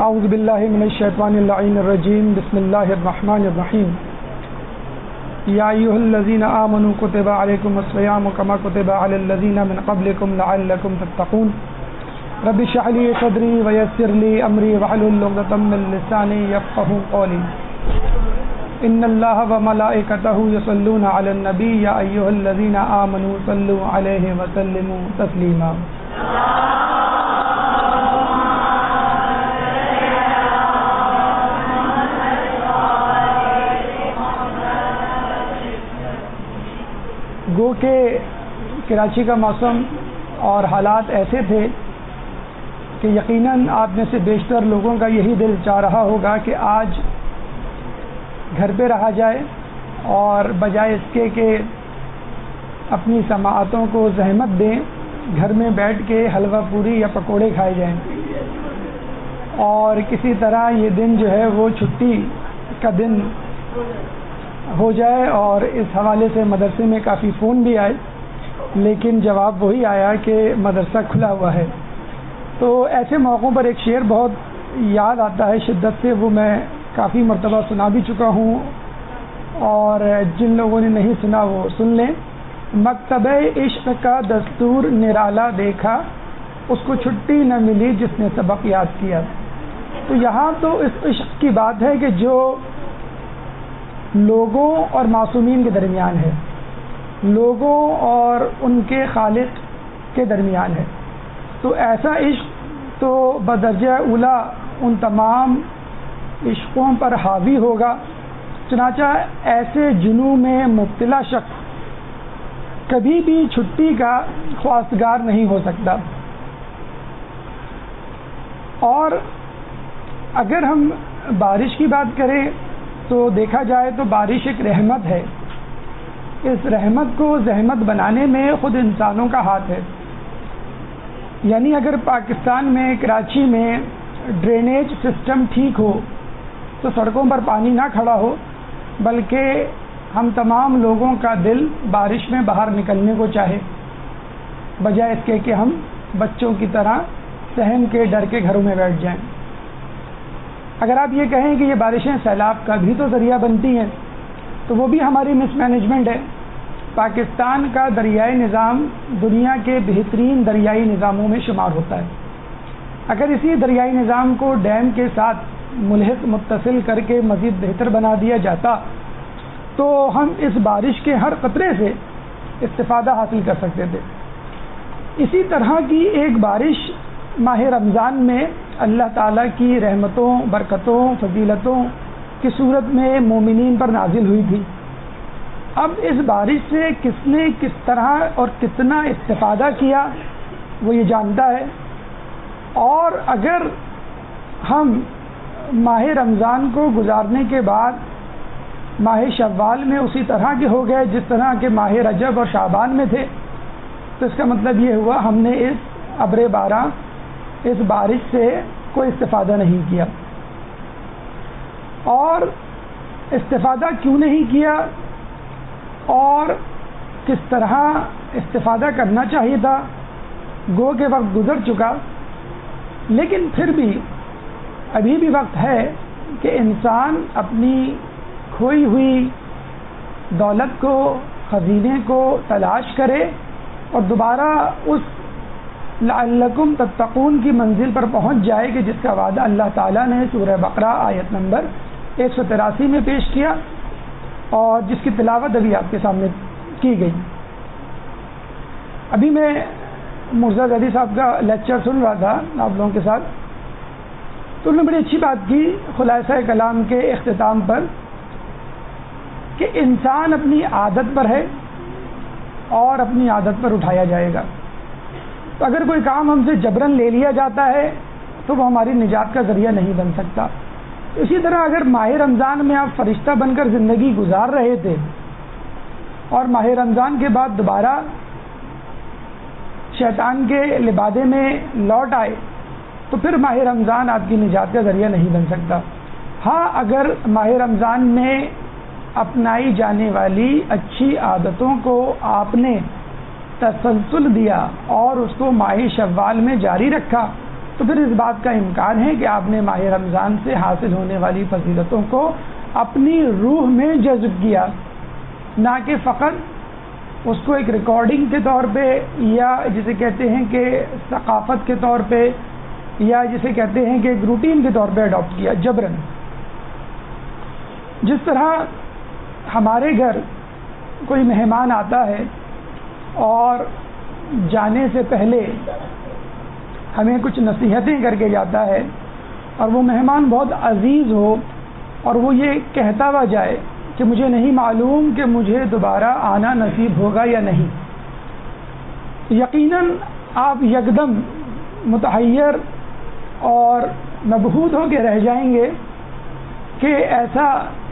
اعوذ باللہ من الشیطان اللعین الرجیم بسم اللہ الرحمن الرحیم یا ایھا الذین آمنوا کتب علیکم الصیام کما کتب علی الذین من قبلکم لعلکم تتقون رب اشرح لی صدری ویسر لی امری واحلل عقدۃ من لسانی یفقهوا قولی ان اللہ وملائکتہ یصلون علی النبی یا ایھا الذین آمنوا صلوا علیہ وسلموا تسلیما. گو کہ کراچی کا موسم اور حالات ایسے تھے کہ یقیناً آپ میں سے بیشتر لوگوں کا یہی دل چاہ رہا ہوگا کہ آج گھر پہ رہا جائے اور بجائے اس کے کہ اپنی سماعتوں کو زحمت دیں گھر میں بیٹھ کے حلوہ پوری یا پکوڑے کھائے جائیں اور کسی طرح یہ دن جو ہے وہ چھٹی کا دن ہو جائے. اور اس حوالے سے مدرسے میں کافی فون بھی آئے لیکن جواب وہی آیا کہ مدرسہ کھلا ہوا ہے. تو ایسے موقعوں پر ایک شعر بہت یاد آتا ہے شدت سے, وہ میں کافی مرتبہ سنا بھی چکا ہوں اور جن لوگوں نے نہیں سنا وہ سن لیں. مکتب عشق کا دستور نرالا دیکھا, اس کو چھٹی نہ ملی جس نے سبق یاد کیا. تو یہاں تو اس عشق کی بات ہے کہ جو لوگوں اور معصومین کے درمیان ہے, لوگوں اور ان کے خالق کے درمیان ہے. تو ایسا عشق تو بدرجہ اولا ان تمام عشقوں پر حاوی ہوگا. چنانچہ ایسے جنوں میں مبتلا شخص کبھی بھی چھٹی کا خواستگار نہیں ہو سکتا. اور اگر ہم بارش کی بات کریں تو دیکھا جائے تو بارش ایک رحمت ہے. اس رحمت کو زحمت بنانے میں خود انسانوں کا ہاتھ ہے. یعنی اگر پاکستان میں کراچی میں ڈرینیج سسٹم ٹھیک ہو تو سڑکوں پر پانی نہ کھڑا ہو بلکہ ہم تمام لوگوں کا دل بارش میں باہر نکلنے کو چاہے بجائے اس کے کہ ہم بچوں کی طرح صحن کے ڈر کے گھروں میں بیٹھ جائیں. اگر آپ یہ کہیں کہ یہ بارشیں سیلاب کا بھی تو ذریعہ بنتی ہیں تو وہ بھی ہماری مس مینجمنٹ ہے. پاکستان کا دریائی نظام دنیا کے بہترین دریائی نظاموں میں شمار ہوتا ہے. اگر اسی دریائی نظام کو ڈیم کے ساتھ ملحق متصل کر کے مزید بہتر بنا دیا جاتا تو ہم اس بارش کے ہر قطرے سے استفادہ حاصل کر سکتے تھے. اسی طرح کی ایک بارش ماہ رمضان میں اللہ تعالیٰ کی رحمتوں برکتوں فضیلتوں کی صورت میں مومنین پر نازل ہوئی تھی. اب اس بارش سے کس نے کس طرح اور کتنا استفادہ کیا وہ یہ جانتا ہے. اور اگر ہم ماہ رمضان کو گزارنے کے بعد ماہ شوال میں اسی طرح کے ہو گئے جس طرح کے ماہ رجب اور شعبان میں تھے تو اس کا مطلب یہ ہوا ہم نے اس ابر بارہ اس بارش سے کوئی استفادہ نہیں کیا. اور استفادہ کیوں نہیں کیا اور کس طرح استفادہ کرنا چاہیے تھا, گو کہ وقت گزر چکا لیکن پھر بھی ابھی بھی وقت ہے کہ انسان اپنی کھوئی ہوئی دولت کو خزینے کو تلاش کرے اور دوبارہ اس لعلکم تتقون کی منزل پر پہنچ جائے کہ جس کا وعدہ اللہ تعالیٰ نے سورہ بقرہ آیت نمبر 183 میں پیش کیا اور جس کی تلاوت ابھی آپ کے سامنے کی گئی. ابھی میں مرزا زیدی صاحب کا لیکچر سن رہا تھا آپ لوگوں کے ساتھ, تو انہوں نے بڑی اچھی بات کی خلاصہ کلام کے اختتام پر کہ انسان اپنی عادت پر ہے اور اپنی عادت پر اٹھایا جائے گا. تو اگر کوئی کام ہم سے جبراً لے لیا جاتا ہے تو وہ ہماری نجات کا ذریعہ نہیں بن سکتا. اسی طرح اگر ماہ رمضان میں آپ فرشتہ بن کر زندگی گزار رہے تھے اور ماہ رمضان کے بعد دوبارہ شیطان کے لبادے میں لوٹ آئے تو پھر ماہ رمضان آپ کی نجات کا ذریعہ نہیں بن سکتا. ہاں اگر ماہ رمضان میں اپنائی جانے والی اچھی عادتوں کو آپ نے تسلسل دیا اور اس کو ماہ شوال میں جاری رکھا تو پھر اس بات کا امکان ہے کہ آپ نے ماہ رمضان سے حاصل ہونے والی فضیلتوں کو اپنی روح میں جذب کیا، نہ کہ فقط اس کو ایک ریکارڈنگ کے طور پہ، یا جسے کہتے ہیں کہ ثقافت کے طور پہ، یا جسے کہتے ہیں کہ ایک روٹین کے طور پہ اڈاپٹ کیا جبراً۔ جس طرح ہمارے گھر کوئی مہمان آتا ہے اور جانے سے پہلے ہمیں کچھ نصیحتیں کر کے جاتا ہے، اور وہ مہمان بہت عزیز ہو اور وہ یہ کہتا ہوا جائے کہ مجھے نہیں معلوم کہ مجھے دوبارہ آنا نصیب ہوگا یا نہیں، یقیناً آپ یکدم متحیر اور مبہوت ہو کے رہ جائیں گے کہ ایسا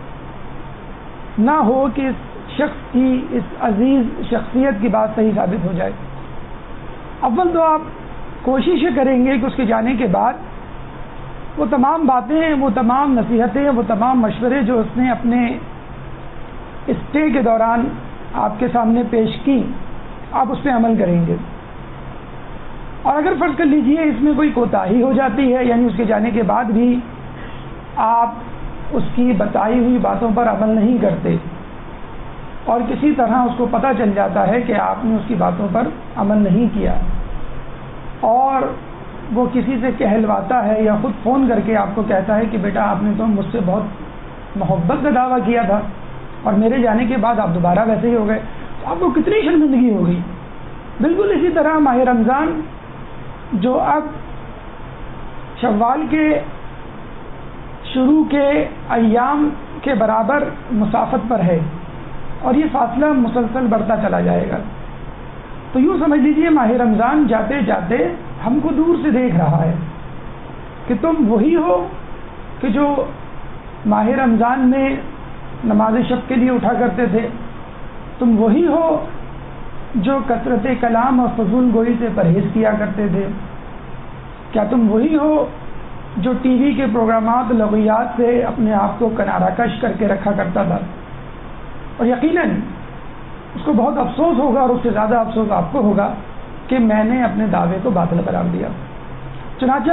نہ ہو کہ اس شخص کی، اس عزیز شخصیت کی بات صحیح ثابت ہو جائے۔ اول تو آپ کوشش کریں گے کہ اس کے جانے کے بعد وہ تمام باتیں، وہ تمام نصیحتیں، وہ تمام مشورے جو اس نے اپنے اسٹے کے دوران آپ کے سامنے پیش کی، آپ اس پہ عمل کریں گے۔ اور اگر فرض کر لیجئے اس میں کوئی کوتاہی ہو جاتی ہے، یعنی اس کے جانے کے بعد بھی آپ اس کی بتائی ہوئی باتوں پر عمل نہیں کرتے، اور کسی طرح اس کو پتہ چل جاتا ہے کہ آپ نے اس کی باتوں پر عمل نہیں کیا، اور وہ کسی سے کہلواتا ہے یا خود فون کر کے آپ کو کہتا ہے کہ بیٹا آپ نے تو مجھ سے بہت محبت کا دعویٰ کیا تھا اور میرے جانے کے بعد آپ دوبارہ ویسے ہی ہو گئے، تو آپ کو کتنی شرمندگی ہوگی۔ بالکل اسی طرح ماہ رمضان جو اب شوال کے شروع کے ایام کے برابر مسافت پر ہے، اور یہ فاصلہ مسلسل بڑھتا چلا جائے گا، تو یوں سمجھ لیجئے ماہ رمضان جاتے جاتے ہم کو دور سے دیکھ رہا ہے کہ تم وہی ہو کہ جو ماہ رمضان میں نماز شب کے لیے اٹھا کرتے تھے، تم وہی ہو جو کثرت کلام اور فضول گوئی سے پرہیز کیا کرتے تھے، کیا تم وہی ہو جو ٹی وی کے پروگرامات لغویات سے اپنے آپ کو کنارہ کش کر کے رکھا کرتا تھا؟ اور یقیناً اس کو بہت افسوس ہوگا، اور اس سے زیادہ افسوس آپ کو ہوگا کہ میں نے اپنے دعوے کو باطل قرار دیا۔ چنانچہ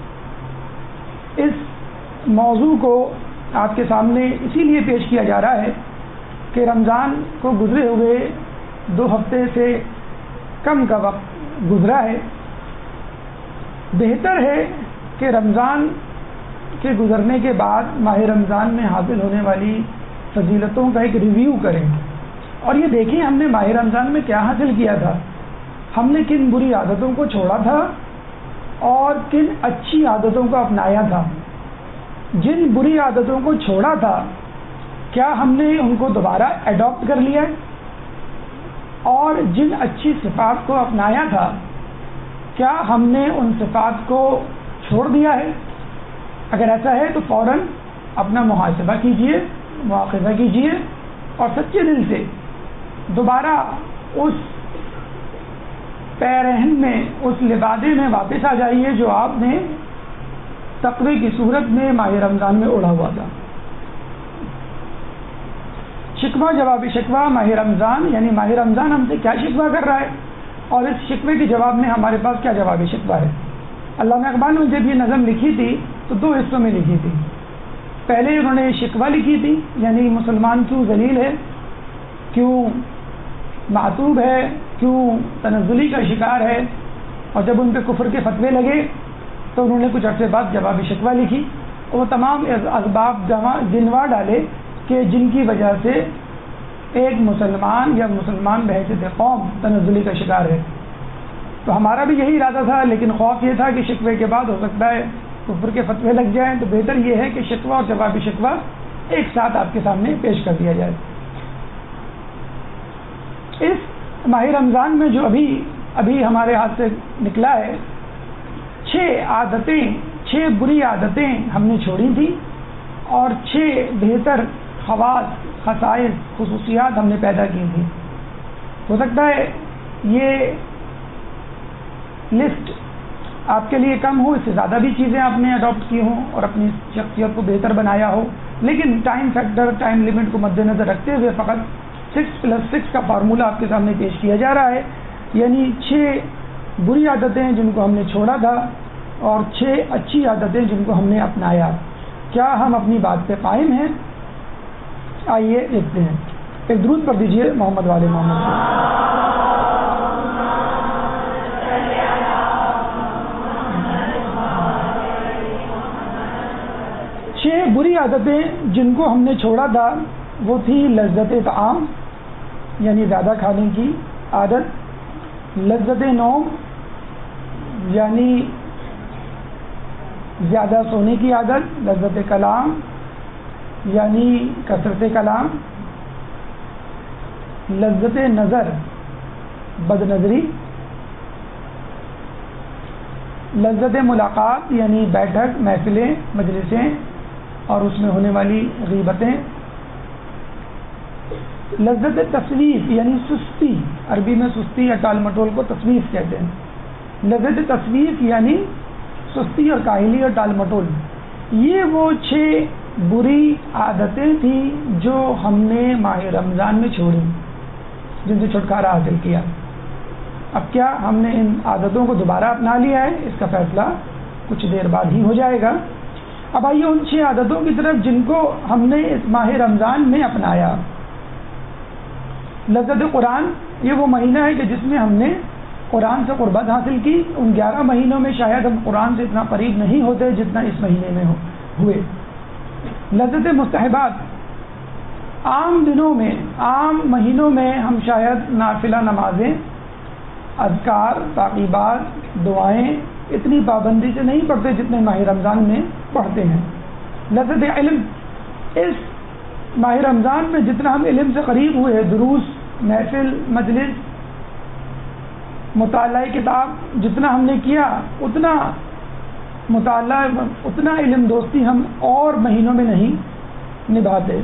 اس موضوع کو آپ کے سامنے اسی لیے پیش کیا جا رہا ہے کہ رمضان کو گزرے ہوئے 2 ہفتے سے کم کا وقت گزرا ہے۔ بہتر ہے کہ رمضان کے گزرنے کے بعد ماہ رمضان میں حاصل ہونے والی فضیلتوں کا ایک ریویو کریں، اور یہ دیکھیں ہم نے ماہ رمضان میں کیا حاصل کیا تھا، ہم نے کن بری عادتوں کو چھوڑا تھا اور کن اچھی عادتوں کو اپنایا تھا۔ جن بری عادتوں کو چھوڑا تھا کیا ہم نے ان کو دوبارہ ایڈاپٹ کر لیا ہے، اور جن اچھی صفات کو اپنایا تھا کیا ہم نے ان صفات کو چھوڑ دیا ہے؟ اگر ایسا ہے تو فوراً اپنا محاسبہ کیجئے، مواخذہ کیجئے، اور سچے دل سے دوبارہ اس پیرہن میں، اس لبادے میں واپس آ جائیے جو آپ نے تقوی کی صورت میں ماہ رمضان میں اڑا ہوا تھا۔ شکوہ جواب شکوہ ماہ رمضان، یعنی ماہ رمضان ہم سے کیا شکوہ کر رہا ہے، اور اس شکوے کے جواب میں ہمارے پاس کیا جواب شکوہ ہے۔ علامہ اقبال نے جب یہ نظم لکھی تھی تو 2 حصوں میں لکھی تھی۔ پہلے انہوں نے شکوہ لکھی تھی، یعنی مسلمان کیوں ذلیل ہے، کیوں معتوب ہے، کیوں تنزلی کا شکار ہے، اور جب ان پہ کفر کے فتوے لگے تو انہوں نے کچھ عرصے بعد جواب شکوہ لکھی، اور وہ تمام اسباب گنوا ڈالے کہ جن کی وجہ سے ایک مسلمان یا مسلمان بحیثیت قوم تنزلی کا شکار ہے۔ تو ہمارا بھی یہی ارادہ تھا، لیکن خوف یہ تھا کہ شکوے کے بعد ہو سکتا ہے کفر کے فتوے لگ جائیں، تو بہتر یہ ہے کہ شکوہ اور جواب شکوہ ایک ساتھ آپ کے سامنے پیش کر دیا جائے۔ اس ماہ رمضان میں جو ابھی ہمارے ہاتھ سے نکلا ہے، 6 بری عادتیں ہم نے چھوڑی تھی، اور 6 بہتر خواص، خصائص، خصوصیات ہم نے پیدا کی تھی۔ ہو سکتا ہے یہ لسٹ آپ کے لیے کم ہو، اس سے زیادہ بھی چیزیں آپ نے اڈاپٹ کی ہوں اور اپنی شخصیت کو بہتر بنایا ہو، لیکن ٹائم فیکٹر، ٹائم لیمٹ کو مد نظر رکھتے ہوئے فقط 6+6 کا فارمولہ آپ کے سامنے پیش کیا جا رہا ہے، یعنی 6 بری عادتیں جن کو ہم نے چھوڑا تھا، اور 6 اچھی عادتیں جن کو ہم نے اپنایا، کیا ہم اپنی بات پہ قائم ہیں؟ آئیے دیکھتے ہیں۔ ایک درود پڑھ دیجیے محمد والے محمد کو۔ 6 بری عادتیں جن کو ہم نے چھوڑا تھا وہ تھی لذت طعام یعنی زیادہ کھانے کی عادت، لذت نوم یعنی زیادہ سونے کی عادت، لذت کلام یعنی کثرت کلام، لذت نظر بد نظری، لذت ملاقات یعنی بیٹھک محفلیں مجلسیں اور اس میں ہونے والی غیبتیں، لذت تصویف یعنی سستی، عربی میں سستی یا ٹال مٹول کو تصویف کہتے ہیں، لذت تصویف یعنی سستی اور کاہلی اور ٹال مٹول۔ یہ وہ 6 بری عادتیں تھیں جو ہم نے ماہ رمضان میں چھوڑی، جن سے چھٹکارا حاصل کیا۔ اب کیا ہم نے ان عادتوں کو دوبارہ اپنا لیا ہے؟ اس کا فیصلہ کچھ دیر بعد ہی ہو جائے گا۔ اب آئیے ان 6 عادتوں کی طرف جن کو ہم نے اس ماہ رمضان میں اپنایا۔ لذت قرآن، یہ وہ مہینہ ہے کہ جس میں ہم نے قرآن سے قربت حاصل کی۔ ان 11 مہینوں میں شاید ہم قرآن سے اتنا قریب نہیں ہوتے جتنا اس مہینے میں ہوئے۔ لذت مستحبات، عام دنوں میں عام مہینوں میں ہم شاید نافلہ نمازیں، اذکار، تعقیبات، دعائیں اتنی پابندی سے نہیں پڑھتے جتنے ماہ رمضان میں پڑھتے ہیں۔ لذت علم، اس ماہ رمضان میں جتنا ہم علم سے قریب ہوئے، دروس، محفل، مجلس، مطالعہ کتاب جتنا ہم نے کیا، اتنا مطالعہ اتنا علم دوستی ہم اور مہینوں میں نہیں نبھاتے۔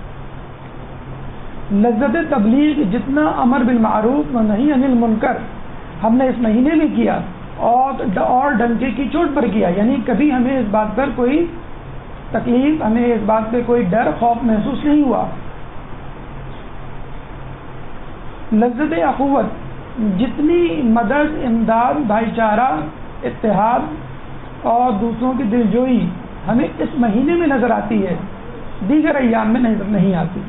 لذت تبلیغ، جتنا امر بالمعروف و نہی عن المنکر ہم نے اس مہینے میں کیا اور ڈنکے کی چوٹ پر کیا، یعنی کبھی ہمیں اس بات پر کوئی تکلیف، ہمیں اس بات پہ کوئی ڈر خوف محسوس نہیں ہوا۔ لذت اخوت، جتنی مدد، امداد، بھائی چارہ، اتحاد اور دوسروں کی دلجوئی ہمیں اس مہینے میں نظر آتی ہے، دیگر ایام میں نظر نہیں آتی۔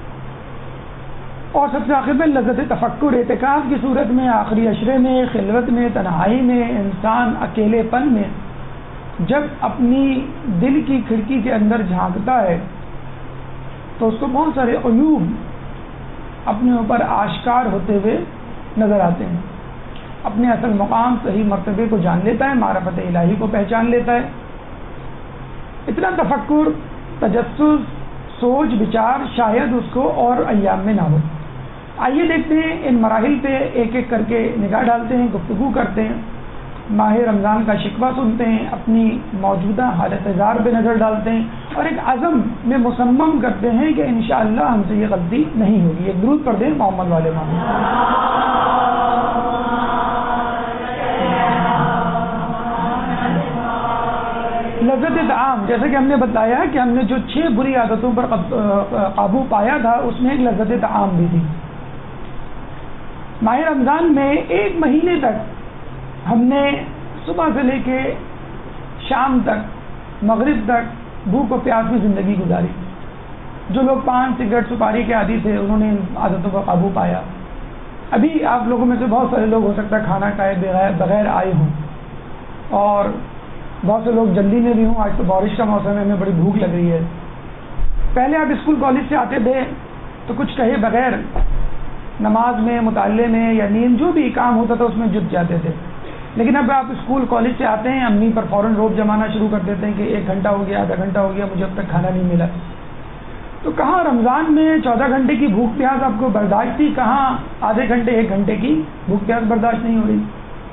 اور سب سے آخر میں لذت تفکر، اعتکاف کی صورت میں، آخری عشرے میں، خلوت میں، تنہائی میں، انسان اکیلے پن میں جب اپنی دل کی کھڑکی کے اندر جھانکتا ہے تو اس کو بہت سارے عیوب اپنے اوپر آشکار ہوتے ہوئے نظر آتے ہیں۔ اپنے اصل مقام، صحیح مرتبے کو جان لیتا ہے، معرفت الہی کو پہچان لیتا ہے۔ اتنا تفکر، تجسس، سوچ بچار شاید اس کو اور ایام میں نہ ہو۔ آئیے دیکھتے ہیں ان مراحل پہ ایک ایک کر کے نگاہ ڈالتے ہیں، گفتگو کرتے ہیں، ماہ رمضان کا شکوہ سنتے ہیں، اپنی موجودہ حالت زار پہ نظر ڈالتے ہیں اور ایک عزم میں مصمم کرتے ہیں کہ انشاءاللہ ہم سے یہ غلطی نہیں ہوگی۔ ایک درود پڑھ دیں محمد والے محمد۔ لذت طعام، جیسے کہ ہم نے بتایا کہ ہم نے جو 6 بری عادتوں پر قابو پایا تھا اس میں ایک لذت طعام بھی تھی۔ ماہ رمضان میں 1 مہینے تک ہم نے صبح سے لے کے شام تک، مغرب تک بھوک و پیاس میں زندگی گزاری۔ جو لوگ پان، سگریٹ، سپاری کے عادی تھے انہوں نے ان عادتوں پر قابو پایا۔ ابھی آپ لوگوں میں سے بہت سارے لوگ ہو سکتا ہے کھانا کھائے بغیر آئے ہوں، اور بہت سے لوگ جلدی میں بھی ہوں۔ آج تو بارش کا موسم ہے، ہمیں بڑی بھوک لگ رہی ہے۔ پہلے آپ اسکول کالج سے آتے تھے تو کچھ کہے بغیر نماز میں، مطالعے میں یا نیند جو بھی کام ہوتا تھا اس میں جٹ جاتے تھے، لیکن اب آپ اسکول کالج سے آتے ہیں، امی پر فوراً روب جمانا شروع کر دیتے ہیں کہ 1 گھنٹہ ہو گیا، آدھا گھنٹہ ہو گیا، مجھے اب تک کھانا نہیں ملا۔ تو کہاں رمضان میں 14 گھنٹے کی بھوک پیاس آپ کو برداشت تھی، کہاں آدھے گھنٹے 1 گھنٹے کی بھوک پیاس برداشت نہیں ہو رہی۔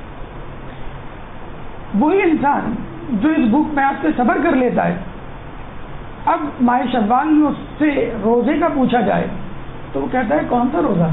وہی انسان جو اس بھوک پیاس سے صبر کر لیتا ہے، اب ماہ شوال میں اس سے روزے کا پوچھا جائے تو وہ کہتا ہے کون سا روزہ؟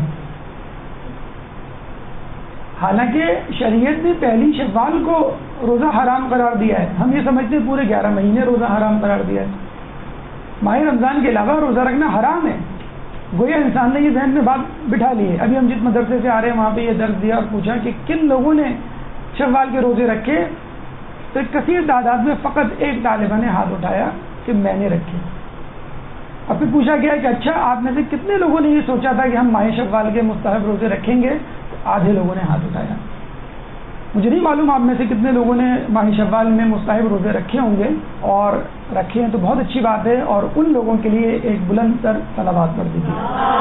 حالانکہ شریعت نے پہلی شوال کو روزہ حرام قرار دیا ہے، ہم یہ سمجھتے ہیں پورے 11 مہینے روزہ حرام قرار دیا ہے۔ ماہ رمضان کے علاوہ روزہ رکھنا حرام ہے۔ گویا انسان نے یہ ذہن میں بات بٹھا لی ہے۔ ابھی ہم جس مدرسے سے آ رہے ہیں وہاں پہ یہ درس دیا اور پوچھا کہ کن لوگوں نے شوال کے روزے رکھے، تو ایک کثیر تعداد میں فقط ایک طالبہ نے ہاتھ اٹھایا کہ میں نے رکھے. اور پھر پوچھا گیا کہ اچھا آپ میں سے کتنے لوگوں نے یہ سوچا تھا کہ ہم ماہ شوال کے مستحب روزے رکھیں گے؟ آدھے لوگوں نے ہاتھ اٹھایا. مجھے نہیں معلوم آپ میں سے کتنے لوگوں نے ماہ شوال میں مستحب روزے رکھے ہوں گے، اور رکھے ہیں تو بہت اچھی بات ہے، اور ان لوگوں کے لیے ایک بلند تر صلوات پڑھ دیجیے.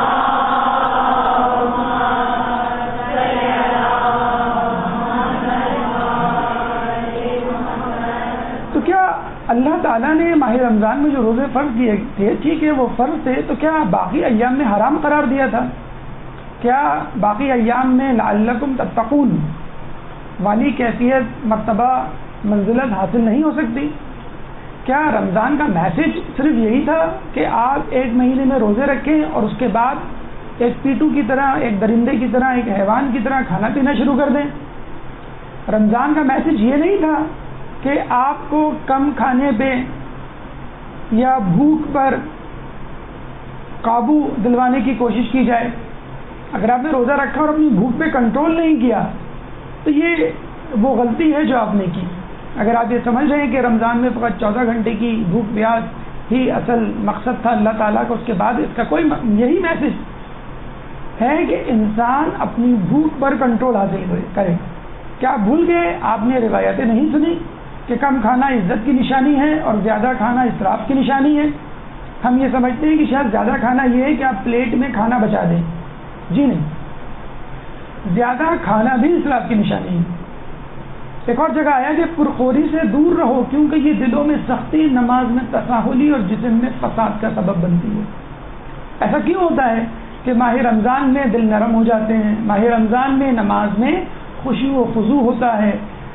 تو کیا اللہ تعالیٰ نے ماہ رمضان میں جو روزے فرض کیے تھے، ٹھیک ہے وہ فرض تھے، تو کیا باقی ایام میں حرام قرار دیا تھا؟ کیا باقی ایام میں لعلکم تتقون والی کیفیت، مرتبہ، منزلت حاصل نہیں ہو سکتی؟ کیا رمضان کا میسج صرف یہی تھا کہ آپ ایک مہینے میں روزے رکھیں اور اس کے بعد ایک پیٹو کی طرح، ایک درندے کی طرح، ایک حیوان کی طرح کھانا پینا شروع کر دیں؟ رمضان کا میسج یہ نہیں تھا کہ آپ کو کم کھانے پہ یا بھوک پر قابو دلوانے کی کوشش کی جائے. اگر آپ نے روزہ رکھا اور اپنی بھوک پہ کنٹرول نہیں کیا تو یہ وہ غلطی ہے جو آپ نے کی. اگر آپ یہ سمجھ رہے ہیں کہ رمضان میں فقط 14 گھنٹے کی بھوک پیاس ہی اصل مقصد تھا اللہ تعالیٰ کا، اس کے بعد اس کا کوئی یہی میسج ہے کہ انسان اپنی بھوک پر کنٹرول حاصل کرے. کیا آپ بھول گئے؟ آپ نے روایتیں نہیں سنی کہ کم کھانا عزت کی نشانی ہے اور زیادہ کھانا اسراف کی نشانی ہے؟ ہم یہ سمجھتے ہیں کہ شاید زیادہ کھانا یہ ہے کہ آپ پلیٹ میں کھانا بچا دیں. جی نہیں، زیادہ کھانا بھی اسراف کی نشانی ہے. ایک اور جگہ آیا کہ پرخوری سے دور رہو کیونکہ یہ دلوں میں سختی، نماز میں تساہلی اور جسم میں فساد کا سبب بنتی ہے. ایسا کیوں ہوتا ہے کہ ماہ رمضان میں دل نرم ہو جاتے ہیں؟ ماہ رمضان میں نماز میں خشوع و خضوع ہوتا ہے.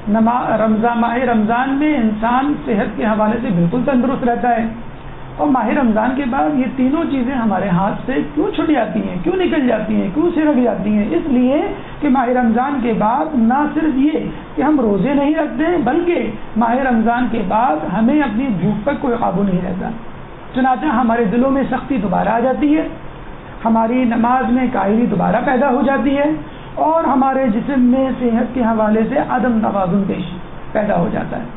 ماہ رمضان میں انسان صحت کے حوالے سے بالکل تندرست رہتا ہے. اور ماہ رمضان کے بعد یہ تینوں چیزیں ہمارے ہاتھ سے کیوں چھٹ جاتی ہیں، کیوں نکل جاتی ہیں، کیوں سرک جاتی ہیں؟ اس لیے کہ ماہ رمضان کے بعد نہ صرف یہ کہ ہم روزے نہیں رکھتے، بلکہ ماہ رمضان کے بعد ہمیں اپنی بھوک پر کوئی قابو نہیں رہتا. چنانچہ ہمارے دلوں میں سختی دوبارہ آ جاتی ہے، ہماری نماز میں کاہلی دوبارہ پیدا ہو جاتی ہے، اور ہمارے جسم میں صحت کے حوالے سے عدم توازن پیدا ہو جاتا ہے.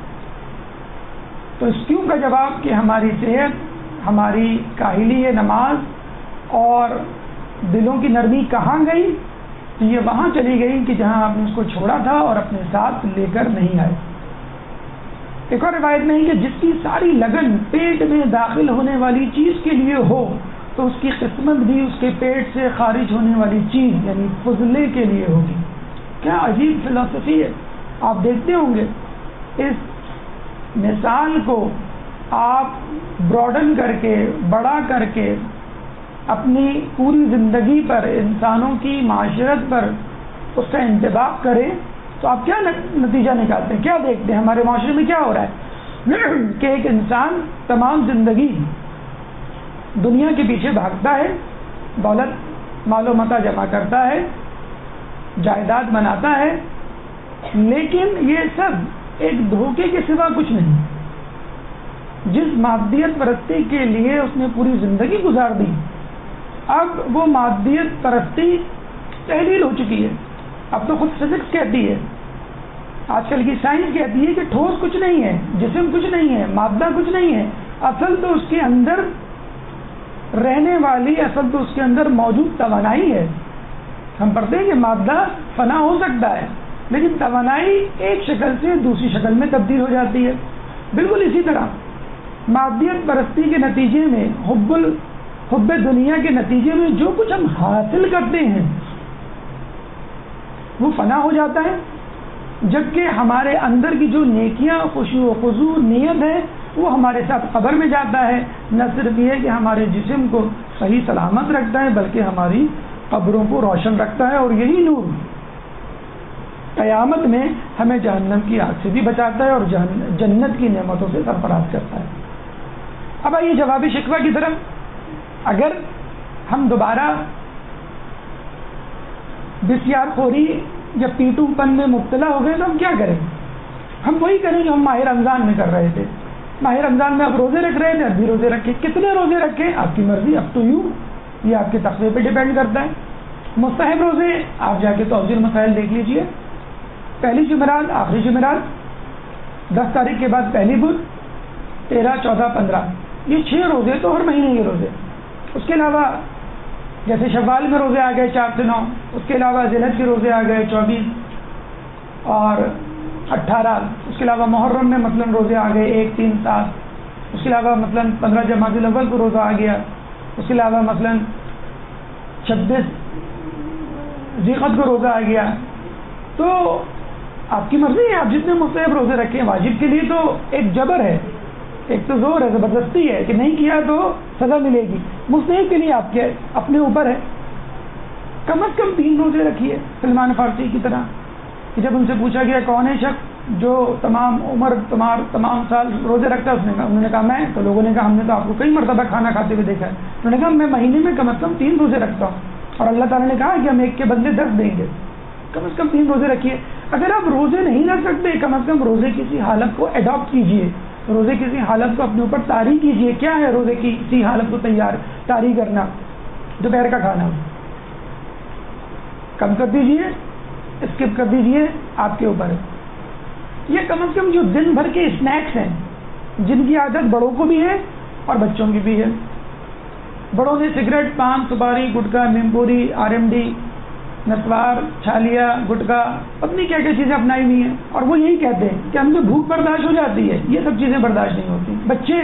تو اس کیوں کا جواب کہ ہماری صحت، ہماری کاہلی نماز اور دلوں کی نرمی کہاں گئی؟ تو یہ وہاں چلی گئی کہ جہاں آپ نے اس کو چھوڑا تھا اور اپنے ساتھ لے کر نہیں آئے. ایک اور روایت میں ہے کہ جس کی ساری لگن پیٹ میں داخل ہونے والی چیز کے لیے ہو تو اس کی قسمت بھی اس کے پیٹ سے خارج ہونے والی چیز یعنی فضلے کے لیے ہوگی. کیا عجیب فلسفی ہے. آپ دیکھتے ہوں گے اس مثال کو آپ براڈن کر کے، بڑا کر کے اپنی پوری زندگی پر، انسانوں کی معاشرت پر اس کا انطباق کریں تو آپ کیا نتیجہ نکالتے ہیں؟ کیا دیکھتے ہیں ہمارے معاشرے میں کیا ہو رہا ہے کہ ایک انسان تمام زندگی دنیا کے پیچھے بھاگتا ہے، دولت مال و متاع جمع کرتا ہے، جائیداد بناتا ہے، لیکن یہ سب ایک دھوکے کے سوا کچھ نہیں. جس مادیت پرستی کے لیے اس نے پوری زندگی گزار دی، اب وہ مادیت پرستی تحلیل ہو چکی ہے. اب تو خود فزکس کہتی ہے، آج کل کی سائنس کہتی ہے کہ ٹھوس کچھ نہیں ہے، جسم کچھ نہیں ہے، مادہ کچھ نہیں ہے. اصل تو اس کے اندر رہنے والی، اصل تو اس کے اندر موجود توانائی ہے. ہم پڑھتے ہیں کہ مادہ فنا ہو سکتا ہے، لیکن توانائی ایک شکل سے دوسری شکل میں تبدیل ہو جاتی ہے. بالکل اسی طرح مادیت پرستی کے نتیجے میں، حب دنیا کے نتیجے میں جو کچھ ہم حاصل کرتے ہیں وہ فنا ہو جاتا ہے، جبکہ ہمارے اندر کی جو نیکیاں، خشوع و خضوع، نیت ہے، وہ ہمارے ساتھ قبر میں جاتا ہے. نہ صرف یہ کہ ہمارے جسم کو صحیح سلامت رکھتا ہے بلکہ ہماری قبروں کو روشن رکھتا ہے، اور یہی نور قیامت میں ہمیں جہنم کی آگ سے بھی بچاتا ہے اور جنت کی نعمتوں سے سرفراز کرتا ہے. اب آئیے جوابی شکوہ کی طرف. اگر ہم دوبارہ بسیار خوری یا پیٹو پن میں مبتلا ہو گئے تو ہم کیا کریں؟ ہم وہی کریں جو ہم ماہ رمضان میں کر رہے تھے. ماہ رمضان میں آپ روزے رکھ رہے تھے، اب بھی روزے رکھیں. کتنے روزے رکھیں آپ کی مرضی، اب تو یوں یہ آپ کے تقوی پہ ڈیپینڈ کرتا ہے. مستحب روزے آپ جا کے توضیح مسائل دیکھ لیجئے، پہلی جمعرات، آخری جمعرات. 10 تاریخ کے بعد پہلی بدھ، 13، 14، 15، یہ 6 روزے تو ہر مہینے کے روزے. اس کے علاوہ جیسے شوال میں روزے آ گئے 4 سے 9، اس کے علاوہ ذی الحجہ کے روزے آ گئے 24 اور 18، اس کے علاوہ محرم میں مثلا روزے آ گئے 1، 3، 7، اس کے علاوہ مثلا 15 جمادی الاول کو روزہ آ گیا، اس کے علاوہ مثلا 26 ذی القعدہ کو روزہ آ گیا. تو آپ کی مرضی ہے، آپ جتنے مستحب روزے رکھیں. واجب کے لیے تو ایک جبر ہے، ایک تو زور ہے، زبردستی ہے کہ نہیں کیا تو سزا ملے گی. مستحب کے لیے آپ کے اپنے اوپر ہے. کم از کم 3 روزے رکھیے سلمان فارسی کی طرح. کہ جب ان سے پوچھا گیا کون ہے شخص جو تمام عمر تمام سال روزے رکھتا ہے، انہوں نے کہا میں. تو لوگوں نے کہا ہم نے تو آپ کو کئی مرتبہ کھانا کھاتے ہوئے دیکھا ہے. انہوں نے کہا میں مہینے میں کم از کم 3 روزے رکھتا ہوں، اور اللہ تعالیٰ نے کہا کہ ہم ایک کے بدلے 10 دیں گے. کم از کم 3 روزے رکھیے. اگر آپ روزے نہیں رکھ سکتے، کم از کم روزے کسی حالت کو اڈاپٹ کیجیے، روزے کسی حالت کو اپنے اوپر طاری کیجیے. کیا ہے روزے کی کسی حالت کو طاری کرنا؟ دوپہر کا کھانا کم کر دیجیے، اسکپ کر دیجیے، آپ کے اوپر ہے. یہ کم از کم جو دن بھر کے اسنیکس ہیں جن کی عادت بڑوں کو بھی ہے اور بچوں کی بھی ہے. بڑوں نے سگریٹ، پان، سپاری، گٹکا، نیمبوری، RMD، نسوار، چھالیا، گٹکا، پتنی کیا کیا چیزیں اپنائی ہوئی ہیں، اور وہ یہی کہتے ہیں کہ ہم سے بھوک برداشت ہو جاتی ہے، یہ سب چیزیں برداشت نہیں ہوتی. بچے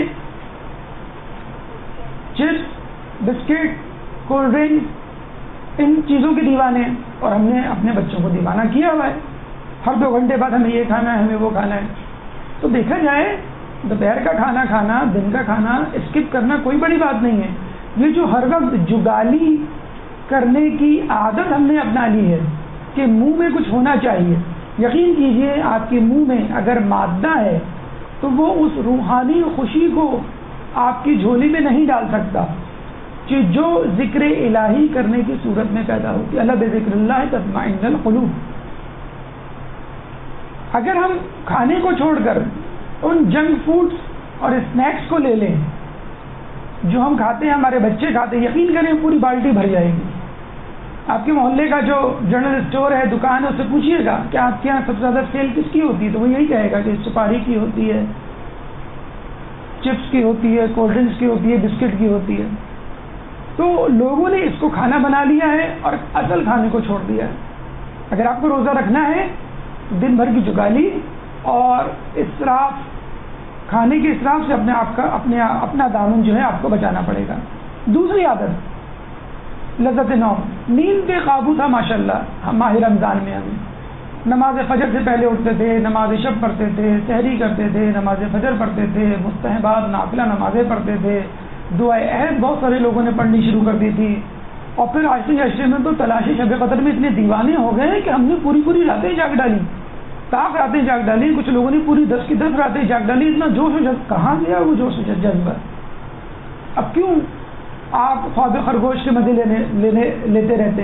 چپس، بسکٹ، کولڈ ڈرنک، ان چیزوں کے دیوانے ہیں، اور ہم نے اپنے بچوں کو دیوانہ کیا ہوا ہے. ہر 2 گھنٹے بعد ہمیں یہ کھانا ہے، ہمیں وہ کھانا ہے. تو دیکھا جائے دوپہر کا کھانا کھانا، دن کا کھانا اسکپ کرنا کوئی بڑی بات نہیں ہے. یہ جو ہر وقت جگالی کرنے کی عادت ہم نے اپنا لی ہے کہ منہ میں کچھ ہونا چاہیے، یقین کیجئے آپ کے منہ میں اگر مادہ ہے تو وہ اس روحانی خوشی کو آپ کی جھولی میں نہیں ڈال سکتا کہ جو ذکر الہی کرنے کی صورت میں پیدا ہوتی. اللہ بذکر اللہ تطمئن القلوب. اگر ہم کھانے کو چھوڑ کر ان جنک فوڈس اور اسنیکس کو لے لیں جو ہم کھاتے ہیں، ہمارے بچے کھاتے ہیں، یقین کریں پوری بالٹی بھر جائے گی. آپ کے محلے کا جو جنرل اسٹور ہے، دکان ہے، اس سے پوچھیے گا کہ آپ کے یہاں سب سے زیادہ سیل کس کی ہوتی ہے، تو وہ یہی کہے گا کہ سپاری کی ہوتی ہے، چپس کی ہوتی ہے، کولڈ ڈرنکس کی ہوتی ہے، بسکٹ کی ہوتی ہے. تو لوگوں نے اس کو کھانا بنا لیا ہے اور اصل کھانے کو چھوڑ دیا ہے. اگر آپ کو روزہ رکھنا ہے، دن بھر کی جگالی اور اسراف، کھانے کے اسراف سے اپنا دامن جو ہے آپ کو بچانا پڑے گا. دوسری عادت لذت نوم. نیند پہ قابو تھا ماشاءاللہ. ہم ماہ رمضان میں ہم نماز فجر سے پہلے اٹھتے تھے، نماز شب پڑھتے تھے، سحری کرتے تھے، نماز فجر پڑھتے تھے، مستحبات نافلہ نمازیں پڑھتے تھے، دعائے عہد بہت سارے لوگوں نے پڑھنی شروع کر دی تھی. اور پھر آہستہ آہستہ میں تو تلاشی شب قدر میں اتنے دیوانے ہو گئے ہیں کہ ہم نے پوری راتیں جاگ ڈالی، تاک راتیں جاگ ڈالی. کچھ لوگوں نے پوری 10 کی 10 راتیں جاگ ڈالی. اتنا جوش و جذبہ کہاں گیا وہ جوش و جذبہ؟ اب کیوں آپ خواب خرگوش کے مزے لیتے رہتے؟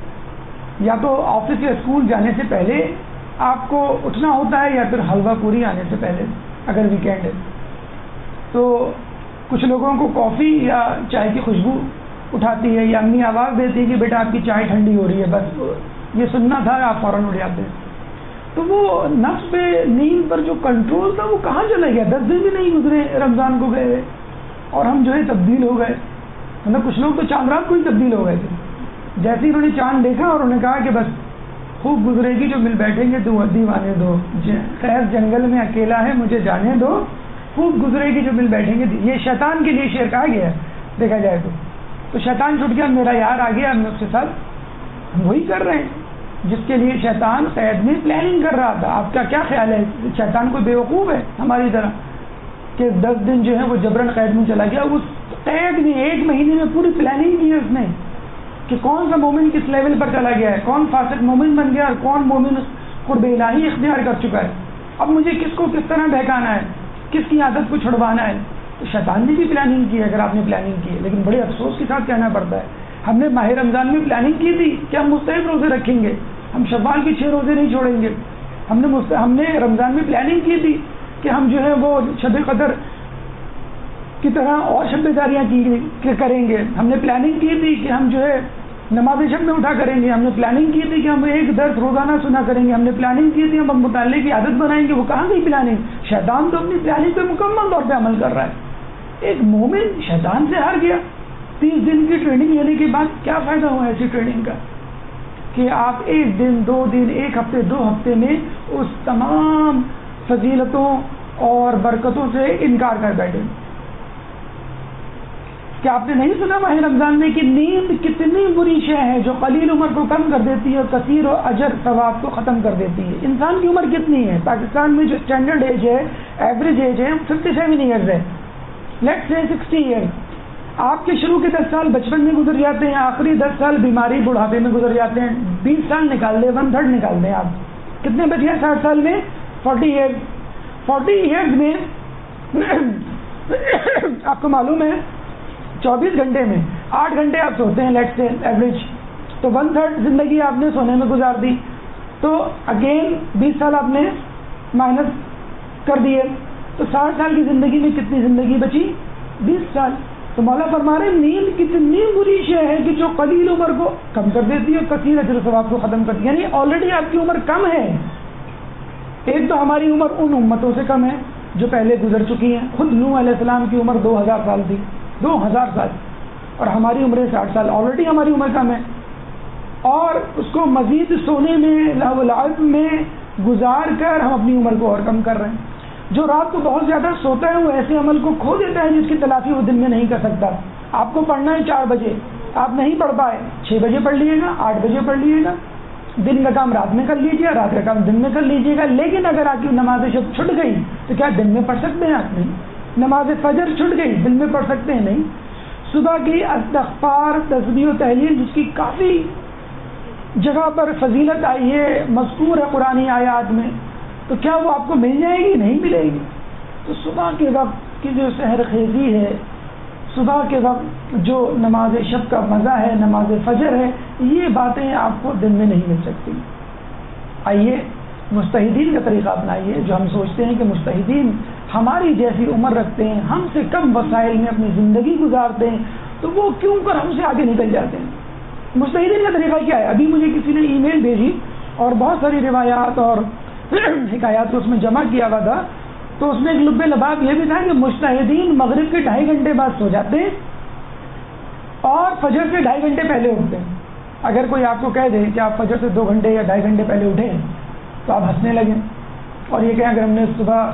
یا تو آفس یا اسکول جانے سے پہلے آپ کو اٹھنا ہوتا ہے، یا پھر حلوہ پوری آنے سے پہلے اگر ویکینڈ ہے. تو کچھ لوگوں کو کافی یا چائے کی خوشبو اٹھاتی ہے، یا امی آواز دیتی ہے کہ بیٹا آپ کی چائے ٹھنڈی ہو رہی ہے، بس یہ سننا تھا، آپ فوراً اٹھ جاتے ہیں. تو وہ نفس پہ، نیند پر جو کنٹرول تھا وہ کہاں چلا گیا؟ 10 دن بھی نہیں گزرے رمضان کو گئے اور ہم جو ہے تبدیل ہو گئے. مطلب کچھ لوگ تو چاند رات کو ہی تبدیل ہو گئے تھے. جیسے ہی انہوں نے چاند دیکھا اور انہوں نے کہا کہ بس خوب گزرے گی جو مل بیٹھیں گے تو دیوانے دو، خیر جنگل میں اکیلا ہے مجھے جانے دو، خوب گزرے گی جو مل بیٹھیں گے. یہ شیطان کے لیے شعر کہا گیا ہے دیکھا جائے تو شیطان چھوٹ گیا، میرا یار آ گیا، ہم اس کے ساتھ ہم وہی کر رہے ہیں جس کے لیے شیطان قید میں پلاننگ کر رہا تھا. آپ کا کیا خیال ہے؟ شیطان کوئی بیوقوف ہے ہماری طرح کہ 10 دن جو ہے وہ جبرن قید میں چلا گیا؟ اس قید میں 1 مہینے میں پوری پلاننگ کی ہے اس نے کہ کون سا مومن کس لیول پر چلا گیا ہے، کون فاسق مومن بن گیا اور کون مومن قرب الہی اختیار کر چکا ہے. اب مجھے کس کو کس طرح بہکانا ہے، کس کی عادت کو چھڑوانا ہے. تو شیطان نے بھی پلاننگ کی ہے اگر آپ نے پلاننگ کی ہے. لیکن بڑے افسوس کے ساتھ کہنا پڑتا ہے ہم نے ماہ رمضان میں پلاننگ کی تھی کہ ہم مستحب روزے رکھیں گے، ہم شوال کے 6 روزے نہیں چھوڑیں گے. ہم نے رمضان میں پلاننگ کی تھی کہ ہم جو ہے وہ شب قدر کی طرح اور شب داریاں کریں گے. ہم نے پلاننگ کی تھی کہ ہم جو ہے نماز شب میں اٹھا کریں گے. ہم نے پلاننگ کی تھی کہ ہم ایک درس روزانہ سنا کریں گے, ہم نے پلاننگ کی تھی ہم مطالعے کی عادت بنائیں گے. وہ کہاں گئی پلاننگ؟ شیطان تو اپنی پلاننگ پہ مکمل طور پہ عمل کر رہا ہے. ایک مومن شیطان سے ہار گیا. 30 دن کی ٹریننگ لینے کے بعد کیا فائدہ ہوا ایسی ٹریننگ کا کہ آپ 1 دن 2 دن 1 ہفتے 2 ہفتے میں اس تمام فضیلتوں اور برکتوں سے انکار کر بیٹھے. کیا آپ نے نہیں سنا ماہ رمضان میں کہ نیند کتنی بری شے ہے جو قلیل عمر کو کم کر دیتی ہے اور کثیر و اجر ثواب کو ختم کر دیتی ہے. انسان کی عمر کتنی ہے؟ پاکستان میں جو اسٹینڈرڈ ایج ہے, ایوریج ایج ہے, 57 ایئرز ہے. Let's say 60 years. آپ کے شروع کے 10 سال بچپن میں گزر جاتے ہیں, آخری 10 سال بیماری بڑھاپے میں گزر جاتے ہیں. 20 سال نکال دیں, 1/3 نکال دیں. آپ کتنے بچے ہیں 60 سال میں؟ 40 ایئرز. 40 ایئرز میں آپ کو معلوم ہے 24 گھنٹے میں 8 گھنٹے آپ سوتے ہیں لیٹس سے ایوریج, تو 1/3 زندگی آپ نے سونے میں گزار دی. تو اگین 20 سال آپ نے مائنس کر دیے, تو 60 سال کی زندگی میں کتنی زندگی بچی؟ 20 سال. تو مولا فرما رہے نیند کتنی بری شے ہے کہ جو قلیل عمر کو کم کر دیتی ہے, کثیر اجر و ثواب کو ختم کرتی ہے. یعنی آلریڈی آپ کی عمر کم ہے. ایک تو ہماری عمر ان امتوں سے کم ہے جو پہلے گزر چکی ہیں. خود نوح علیہ السلام کی عمر 2000 سال تھی, 2000 سال, اور ہماری عمریں 60 سال. آلریڈی ہماری عمر کم ہے, اور اس کو مزید سونے میں لہو و لعب میں گزار کر ہم اپنی عمر کو اور کم کر رہے ہیں. جو رات کو بہت زیادہ سوتا ہے وہ ایسے عمل کو کھو دیتا ہے جس کی تلافی وہ دن میں نہیں کر سکتا. آپ کو پڑھنا ہے 4 بجے, آپ نہیں پڑھ پائے, 6 بجے پڑھ لیجیے گا, 8 بجے پڑھ لیجیے گا. دن کا کام رات میں کر لیجیے, رات کا کام دن میں کر لیجیے گا. لیکن اگر آپ کی نماز شب چھٹ گئی تو کیا دن میں پڑھ سکتے ہیں آپ؟ نہیں. نماز فجر چھٹ گئی, دن میں پڑھ سکتے ہیں؟ نہیں. صبح کی استغفار, تسبیح و تحلیل جس کی کافی جگہ پر فضیلت آئی ہے, مذکور ہے قرآنی آیات میں, تو کیا وہ آپ کو مل جائے گی؟ نہیں ملے گی. تو صبح کے وقت کی جو سحر خیزی ہے, صبح کے وقت جو نماز شب کا مزہ ہے, نماز فجر ہے, یہ باتیں آپ کو دن میں نہیں مل سکتی. آئیے مجتہدین کا طریقہ اپنائیے. جو ہم سوچتے ہیں کہ مجتہدین ہماری جیسی عمر رکھتے ہیں, ہم سے کم وسائل میں اپنی زندگی گزارتے ہیں, تو وہ کیوں کر ہم سے آگے نکل جاتے ہیں. مجتہدین کا طریقہ کیا ہے؟ ابھی مجھے کسی نے ای میل بھیجی اور بہت ساری روایات اور حکایات کو اس میں جمع کیا ہوا تھا. تو اس میں ایک لب لباب یہ بھی تھا کہ مجتہدین مغرب کے 2.5 گھنٹے بعد سو جاتے ہیں اور فجر سے 2.5 گھنٹے پہلے اٹھتے ہیں. اگر کوئی آپ کو کہہ دے کہ آپ فجر سے 2 گھنٹے یا 2.5 گھنٹے پہلے اٹھیں تو آپ ہنسنے لگیں, اور یہ کہیں اگر ہم نے صبح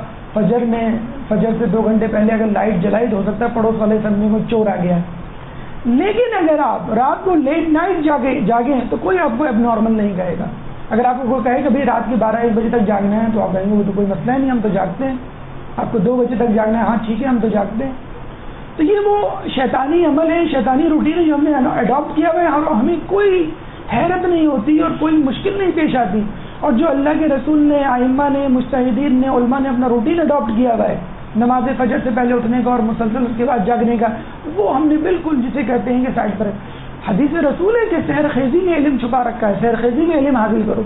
فجر سے 2 گھنٹے پہلے اگر لائٹ جلائی تو ہو سکتا ہے پڑوس والے سمجھے کو چور آ گیا. لیکن اگر آپ رات کو لیٹ نائٹ جاگیں تو کوئی آپ کو اب نارمل نہیں کہے گا. اگر آپ کو کہے کہ بھائی رات کے 12-1 بجے تک جاگنا ہے تو آپ کہیں گے وہ تو کوئی مسئلہ نہیں, ہم تو جاگتے ہیں. آپ کو 2 بجے تک جاگنا ہے, ہاں ٹھیک ہے ہم تو جاگتے ہیں. تو یہ وہ شیطانی عمل ہے, شیطانی روٹین ہے جو ہم نے اڈاپٹ کیا ہوا ہے, اور ہمیں کوئی حیرت نہیں ہوتی اور کوئی مشکل نہیں پیش آتی. اور جو اللہ کے رسول نے, ائمہ نے, مجتہدین نے, علماء نے اپنا روٹین اڈاپٹ کیا ہوا ہے نماز فجر سے پہلے اٹھنے کا اور مسلسل اس کے بعد جاگنے کا, وہ ہم نے بالکل جسے کہتے ہیں کہ سائڈ پر. حدیث رسول ہے کہ سحر خیزی میں علم چھپا رکھا ہے, سحر خیزی میں علم حاصل کرو.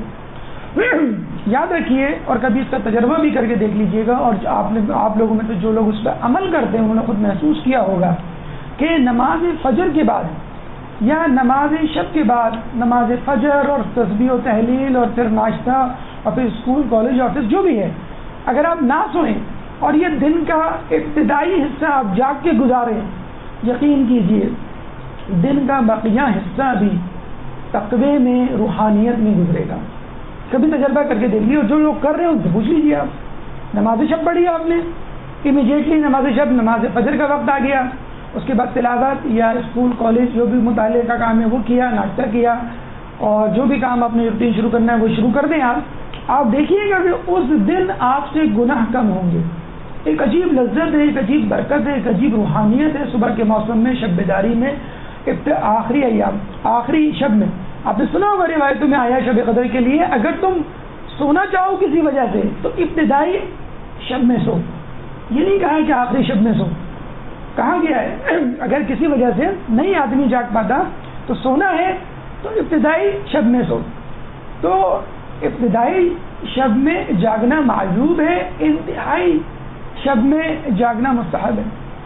یاد رکھیے اور کبھی اس کا تجربہ بھی کر کے دیکھ لیجئے گا, اور آپ لوگوں میں سے جو لوگ اس پر عمل کرتے ہیں انہوں نے خود محسوس کیا ہوگا کہ نماز فجر کے بعد یا نماز شب کے بعد نماز فجر اور تسبیح و تحلیل اور پھر ناشتہ اور پھر اسکول کالج آفس جو بھی ہے, اگر آپ نہ سوئیں اور یہ دن کا ابتدائی حصہ آپ جاگ کے گزاریں, یقین کیجئے دن کا بقیہ حصہ بھی تقوی میں, روحانیت میں گزرے گا. کبھی تجربہ کر کے دیکھ لیجیے, اور جو لوگ کر رہے ہیں ان سے پوچھ لیجیے. آپ نماز شب پڑھی آپ نے, امیڈیٹلی نماز شب, نماز فجر کا وقت آ گیا, اس کے بعد تلاوت یا اسکول کالج جو بھی مطالعے کا کام ہے وہ کیا, ناشتہ کیا, اور جو بھی کام اپنی روٹین شروع کرنا ہے وہ شروع کر دیں. آپ دیکھیے گا کہ اس دن آپ سے گناہ کم ہوں گے. ایک عجیب لذت ہے, ایک عجیب برکت ہے, ایک عجیب روحانیت ہے صبح کے موسم میں, شب بیداری میں, آخری ایام, آخری شب میں. آپ نے سنا ہوگا روایتوں میں آیا شب قدر کے لیے اگر تم سونا چاہو کسی وجہ سے تو ابتدائی شب میں سو. یہ نہیں کہا کہ آخری شب میں سو, کہا گیا ہے اگر کسی وجہ سے نہیں آدمی جاگ پاتا تو سونا ہے تو ابتدائی شب میں سو. تو ابتدائی شب میں جاگنا معذوب ہے, انتہائی شب میں جاگنا مستحب ہے.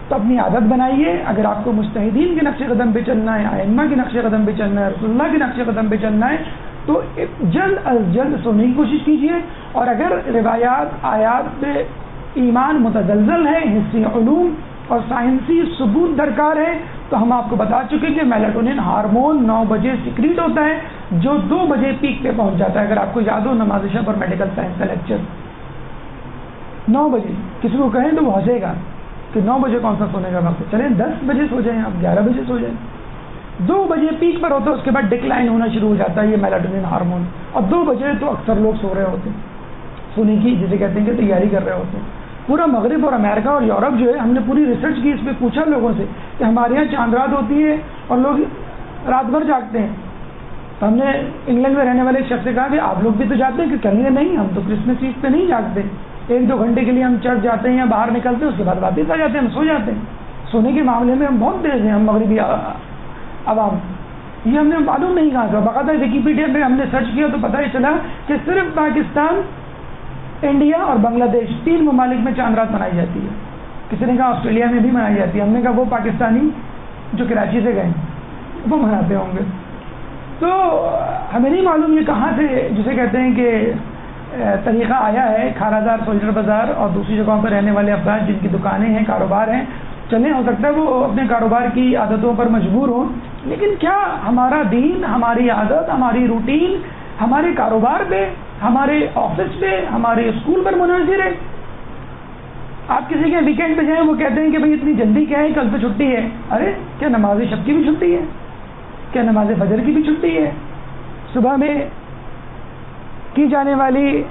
تو اپنی عادت بنائیے. اگر آپ کو مجتہدین کے نقش قدم پہ چلنا ہے، ائمہ کے نقش قدم پہ چلنا ہے، رسول اللہ کے نقش قدم پہ چلنا ہے، تو جلد از جلد سونے کی کوشش کیجیے. اور اگر روایات آیات پہ ایمان متزلزل ہے، حصی علوم اور سائنسی ثبوت درکار ہے، تو ہم آپ کو بتا چکے کہ میلاٹونن ہارمون 9 بجے سیکریٹ ہوتا ہے جو 2 بجے پیک پہ پہنچ جاتا ہے. اگر آپ کو یاد ہو نماز شب اور میڈیکل سائنس کا لیکچر 9 بجے، کسی کو کہیں تو وہ ہنسے گا کہ 9 بجے کون سا سونے کا وقت ہے. چلیں 10 بجے سو جائیں، آپ 11 بجے سو جائیں. 2 بجے پیک پر ہوتا ہے، اس کے بعد ڈکلائن ہونا شروع ہو جاتا ہے یہ میلاٹونن ہارمون. اور 2 بجے تو اکثر لوگ سو رہے ہوتے ہیں، سونے کی جسے کہتے ہیں کہ تیاری کر رہے ہوتے ہیں. پورا مغرب اور امریکہ اور یورپ جو ہے، ہم نے پوری ریسرچ کی، اس پہ پوچھا لوگوں سے کہ ہمارے یہاں چاند رات ہوتی ہے اور لوگ رات بھر جاگتے ہیں. تو ہم نے انگلینڈ میں رہنے والے ایک شخص سے کہا کہ آپ لوگ بھی تو جاتے ہیں؟ کہ کہیں نہیں، ہم تو کرسمس عید پہ نہیں جاگتے، 1-2 گھنٹے کے لیے ہم چرچ جاتے ہیں یا باہر نکلتے ہیں، اس کے بعد واپس آ جاتے ہیں، ہم سو جاتے ہیں. سونے کے معاملے میں ہم بہت تیز ہیں، ہم مغربی عوام. یہ ہم نے معلوم نہیں کہا تھا، باقاعدہ ویکیپیڈیا پہ ہم نے سرچ کیا تو پتہ ہی چلا کہ صرف پاکستان، انڈیا اور بنگلہ دیش 3 ممالک میں چاند رات منائی جاتی ہے. کسی نے کہا آسٹریلیا میں بھی منائی جاتی ہے. ہم نے کہا وہ پاکستانی جو کراچی سے گئے وہ مناتے ہوں گے. تو ہمیں نہیں معلوم یہ کہاں سے جسے کہتے ہیں کہ طریقہ آیا ہے. کھارازار، سولجر بازار اور دوسری جگہوں پر رہنے والے افراد جن کی دکانیں ہیں، کاروبار ہیں، چلیں ہو سکتا ہے وہ اپنے کاروبار کی عادتوں پر مجبور ہوں، لیکن کیا ہمارا دین، ہماری عادت، ہماری روٹین ہمارے کاروبار پہ، ہمارے آفس پہ، ہمارے اسکول پر منحصر ہے؟ آپ کسی کے ویکینڈ پہ جائیں، وہ کہتے ہیں کہ بھئی اتنی جلدی کیا ہے، کل تو چھٹی ہے. ارے کیا نماز شب کی بھی چھٹی ہے؟ کیا نماز فجر کی بھی چھٹی ہے؟ صبح میں کی جانے والی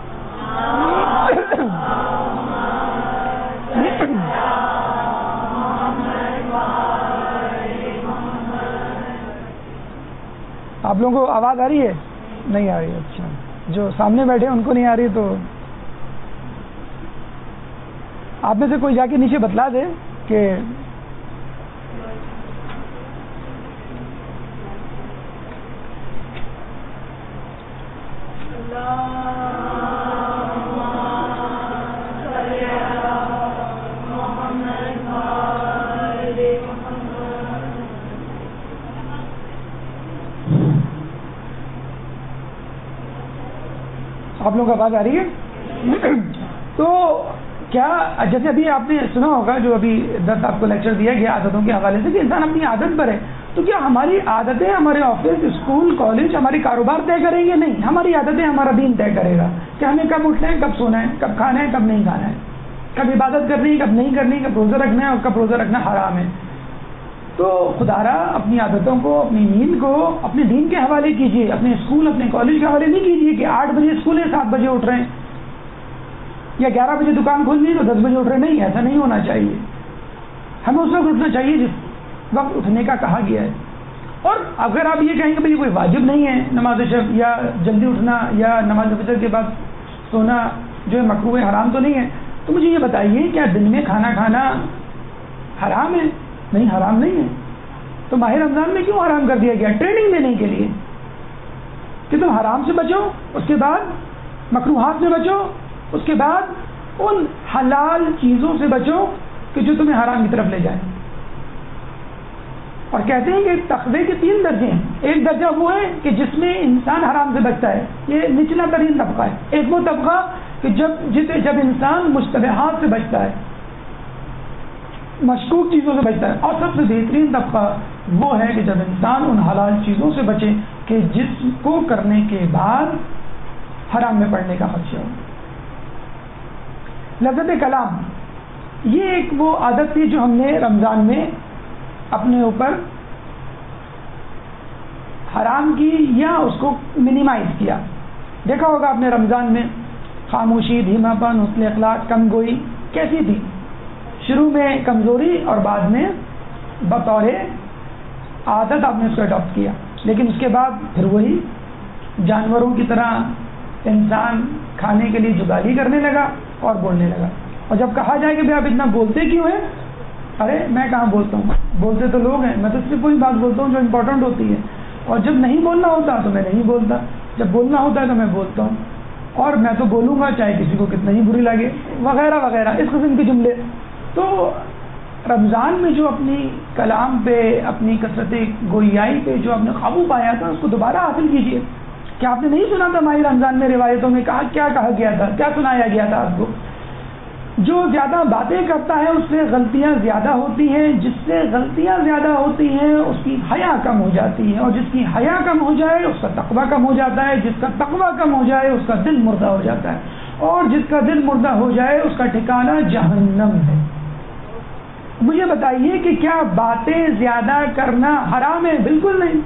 آپ لوگوں کو آواز آ رہی ہے؟ نہیں آ رہی. اچھا، جو سامنے بیٹھے ان کو نہیں آ رہی تو آپ میں سے کوئی جا کے نیچے بتلا دے کہ آپ لوگوں کو آواز آ رہی ہے؟ تو کیا جیسے ابھی آپ نے سنا ہوگا جو ابھی 10 آپ کو لیکچر دیا گیا عادتوں کے حوالے سے کہ انسان اپنی عادت پر ہے، تو کیا ہماری عادتیں ہمارے آفس، اسکول، کالج، ہماری کاروبار طے کریں گے؟ نہیں، ہماری عادتیں ہمارا دین طے کرے گا کہ ہمیں کب اٹھنا ہے، کب سونا ہے، کب کھانا ہے، کب نہیں کھانا ہے، کب عبادت کرنی ہے، کب نہیں کرنی، کب روزہ رکھنا ہے اور کب روزہ رکھنا حرام ہے. تو خدارا اپنی عادتوں کو، اپنی نیند کو اپنے دین کے حوالے کیجیے، اپنے اسکول، اپنے کالج کے حوالے نہیں کیجیے کہ 8 بجے اسکول ہے 7 بجے اٹھ رہے ہیں، یا 11 بجے دکان کھول لی تو 10 بجے اٹھ رہے. نہیں، ایسا نہیں ہونا چاہیے. ہمیں اس وقت اٹھنا چاہیے جس وقت اٹھنے کا کہا گیا ہے. اور اگر آپ یہ کہیں کہ بھائی کوئی واجب نہیں ہے نماز شب یا جلدی اٹھنا یا نماز فجر کے بعد سونا جو ہے مکروہ حرام تو نہیں ہے، تو مجھے یہ بتائیے کیا دن میں کھانا کھانا حرام ہے؟ نہیں، حرام نہیں ہے. تو ماہ رمضان میں کیوں حرام کر دیا گیا؟ ٹریننگ دینے کے لیے کہ تم حرام سے بچو، اس کے بعد مکروہات سے بچو، اس کے بعد ان حلال چیزوں سے بچو کہ جو تمہیں حرام کی طرف لے جائیں. اور کہتے ہیں کہ تقوی کے 3 درجے ہیں. ایک درجہ وہ ہے کہ جس میں انسان حرام سے بچتا ہے، یہ نچلا ترین طبقہ ہے. ایک وہ طبقہ کہ جب انسان مشتبہات سے بچتا ہے، مشکوک چیزوں سے بچتا ہے. اور سب سے بہترین طبقہ وہ ہے کہ جب انسان ان حلال چیزوں سے بچے کہ جس کو کرنے کے بعد حرام میں پڑنے کا خدشہ ہو. لذت کلام یہ ایک وہ عادت تھی جو ہم نے رمضان میں اپنے اوپر حرام کی یا اس کو منیمائز کیا. دیکھا ہوگا آپ نے رمضان میں خاموشی، دھیما پن، حسن اخلاق، کم گوئی کیسی تھی. شروع میں کمزوری اور بعد میں بطور عادت آپ نے اس کو اڈاپٹ کیا، لیکن اس کے بعد پھر وہی جانوروں کی طرح انسان کھانے کے لیے جگالی کرنے لگا اور بولنے لگا. اور جب کہا جائے کہ آپ اتنا بولتے کیوں ہیں؟ ارے میں کہاں بولتا ہوں، بولتے تو لوگ ہیں، میں تو صرف وہی بات بولتا ہوں جو امپورٹنٹ ہوتی ہے. اور جب نہیں بولنا ہوتا تو میں نہیں بولتا، جب بولنا ہوتا ہے تو میں بولتا ہوں. اور میں تو بولوں گا چاہے کسی کو کتنا ہی بری لگے، وغیرہ وغیرہ اس قسم کے جملے. تو رمضان میں جو اپنی کلام پہ، اپنی کثرت گویائی پہ جو آپ نے قابو پایا تھا، اس کو دوبارہ حاصل کیجیے. کیا آپ نے نہیں سنا تھا ماہ رمضان میں روایتوں میں کیا کہا گیا تھا، کیا سنایا گیا تھا آپ کو؟ جو زیادہ باتیں کرتا ہے اس سے غلطیاں زیادہ ہوتی ہیں، جس سے غلطیاں زیادہ ہوتی ہیں اس کی حیا کم ہو جاتی ہے، اور جس کی حیا کم ہو جائے اس کا تقویٰ کم ہو جاتا ہے، جس کا تقویٰ کم ہو جائے اس کا دل مردہ ہو جاتا ہے، اور جس کا دل مردہ ہو جائے اس کا ٹھکانہ جہنم ہے. مجھے بتائیے کہ کیا باتیں زیادہ کرنا حرام ہے؟ بالکل نہیں،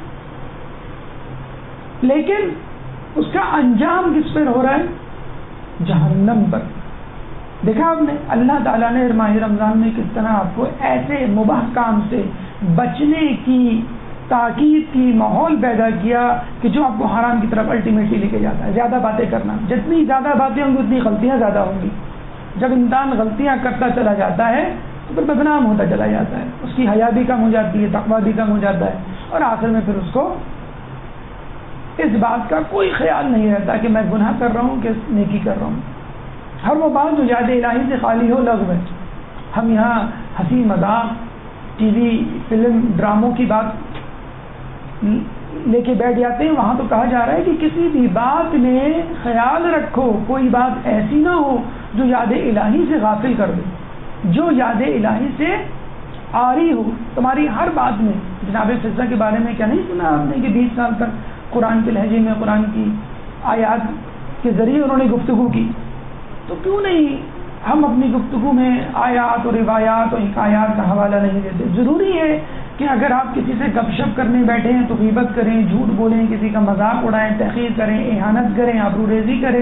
لیکن اس کا انجام کس پر ہو رہا ہے؟ جہنم پر. دیکھا آپ نے اللہ تعالیٰ نے ماہ رمضان میں کس طرح آپ کو ایسے مباح کام سے بچنے کی تاکید کی ماحول پیدا کیا کہ جو آپ کو حرام کی طرف الٹیمیٹلی لے کے جاتا ہے. زیادہ باتیں کرنا، جتنی زیادہ باتیں ہوں گی اتنی غلطیاں زیادہ ہوں گی. جب انسان غلطیاں کرتا چلا جاتا ہے تو پھر بدنام ہوتا چلا جاتا ہے، اس کی حیا بھی کم ہو جاتی ہے، تقویٰ بھی کم ہو جاتا ہے، اور آخر میں پھر اس کو اس بات کا کوئی خیال نہیں رہتا کہ میں گناہ کر رہا ہوں کہ نیکی کر رہا ہوں. ہر وہ بات جو یاد الہی سے خالی ہو لغو ہے. ہم یہاں ہنسی مذاق، ٹی وی، فلم، ڈراموں کی بات لے کے بیٹھ جاتے ہیں. وہاں تو کہا جا رہا ہے کہ کسی بھی بات میں خیال رکھو، کوئی بات ایسی نہ ہو جو یاد الہی سے غافل کر دے، جو یاد الہی سے آری ہو تمہاری ہر بات میں. جناب فضہ کے بارے میں کیا نہیں سنا آپ نے کہ 20 سال تک قرآن کے لہجے میں قرآن کی آیات کے ذریعے انہوں نے گفتگو کی. تو کیوں نہیں ہم اپنی گفتگو میں آیات اور روایات اور حکایات کا حوالہ نہیں دیتے؟ ضروری ہے کہ اگر آپ کسی سے گپ شپ کرنے بیٹھے ہیں تو غیبت کریں، جھوٹ بولیں، کسی کا مذاق اڑائیں، تحقیر کریں، اہانت کریں، آبروریزی کریں،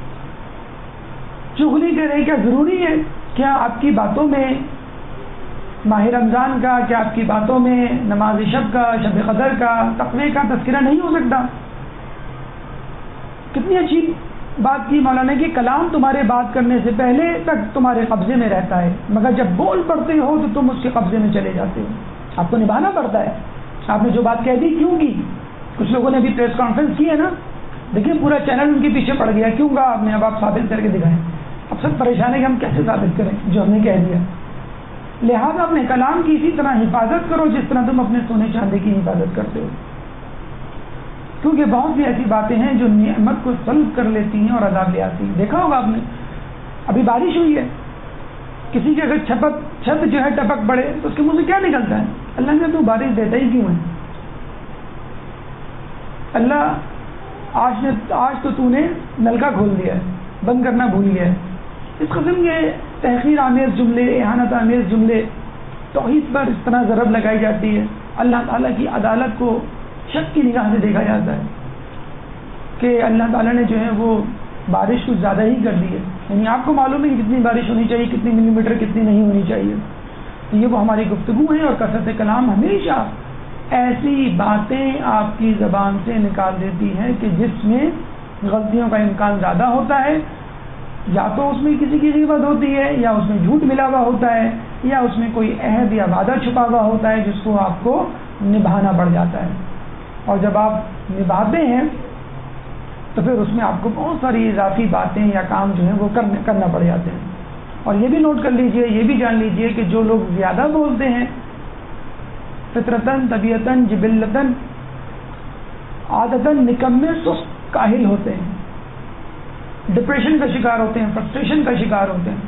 چغلی کریں؟ کیا ضروری ہے؟ کیا آپ کی باتوں میں ماہ رمضان کا، کیا آپ کی باتوں میں نماز شب کا، شب قدر کا، تقوی کا تذکرہ نہیں ہو سکتا؟ کتنی اچھی بات کی مولانا کہ کلام تمہارے بات کرنے سے پہلے تک تمہارے قبضے میں رہتا ہے، مگر جب بول پڑتے ہو تو تم اس کے قبضے میں چلے جاتے ہو. آپ کو نبھانا پڑتا ہے. آپ نے جو بات کہہ دی کیوں کی؟ کچھ لوگوں نے ابھی پریس کانفرنس کی ہے نا، دیکھیں پورا چینل ان کے پیچھے پڑ گیا. کیوں کہا آپ نے؟ اب آپ ثابت کر کے دکھائیں. اب سب پریشان ہے کہ ہم کیسے ثابت کریں جو ہم نے کہہ دیا. لہٰذا اپنے کلام کی اسی طرح حفاظت کرو جس طرح تم اپنے سونے چاندی کی حفاظت کرتے ہو، کیونکہ بہت سی ایسی باتیں ہیں جو نعمت کو سلب کر لیتی ہیں اور عذاب لے آتی ہیں. دیکھا ہوگا آپ نے، ابھی بارش ہوئی ہے، کسی کے اگر چھت جو ہے ٹپک پڑے تو اس کے منہ سے کیا نکلتا ہے؟ اللہ نے تو بارش دیتا ہی کیوں ہے؟ اللہ آج تو نے نلکا کھول دیا ہے، بند کرنا بھول گیا ہے. اس قسم کے تحقیر آمیز جملے، اہانت آمیز جملے، توحید پر اس طرح ضرب لگائی جاتی ہے. اللہ تعالیٰ کی عدالت کو شک کی نگاہ سے دیکھا جاتا ہے کہ اللہ تعالیٰ نے جو ہے وہ بارش کچھ زیادہ ہی کر دی ہے. یعنی آپ کو معلوم ہے کہ کتنی بارش ہونی چاہیے، کتنی ملی میٹر کتنی نہیں ہونی چاہیے. تو یہ وہ ہماری گفتگو ہے، اور کثرت کلام ہمیشہ ایسی باتیں آپ کی زبان سے نکال دیتی ہے کہ جس میں غلطیوں کا امکان زیادہ ہوتا ہے. یا تو اس میں کسی کی غیبت ہوتی ہے، یا اس میں جھوٹ ملا ہوا ہوتا ہے، یا اس میں کوئی عہد یا وعدہ چھپا ہوا ہوتا ہے جس کو آپ کو نبھانا پڑ جاتا ہے. اور جب آپ نبھاتے ہیں تو پھر اس میں آپ کو بہت ساری اضافی باتیں یا کام جو ہیں وہ کرنا پڑ جاتے ہیں. اور یہ بھی نوٹ کر لیجئے، یہ بھی جان لیجئے کہ جو لوگ زیادہ بولتے ہیں فطرتاً، طبیعتاً، جبلتاً، عادتاً نکمے، سست، کاہل ہوتے ہیں، ڈپریشن کا شکار ہوتے ہیں، فرسٹریشن کا شکار ہوتے ہیں.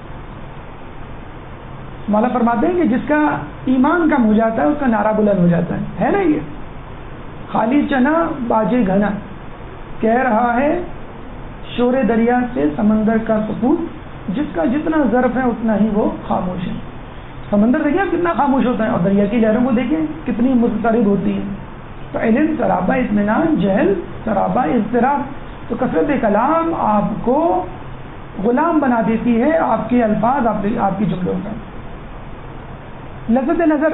مولا فرماتے ہیں کہ جس کا ایمان کم ہو جاتا ہے اس کا نعرہ بلند ہو جاتا ہے نا. یہ خالی چنا باجے گھنا، کہہ رہا ہے شور دریا سے سمندر کا سکون، جس کا جتنا ظرف ہے اتنا ہی وہ خاموش ہے. سمندر دیکھیں کتنا خاموش ہوتا ہے، اور دریا کی لہروں کو دیکھیں کتنی مضطرب ہوتی ہے. تو علم سرابہ اطمینان، جہل سرابہ اضطراب. تو کثرت کلام آپ کو غلام بنا دیتی ہے، آپ کے الفاظ، آپ کی جملوں کا. لذت نظر،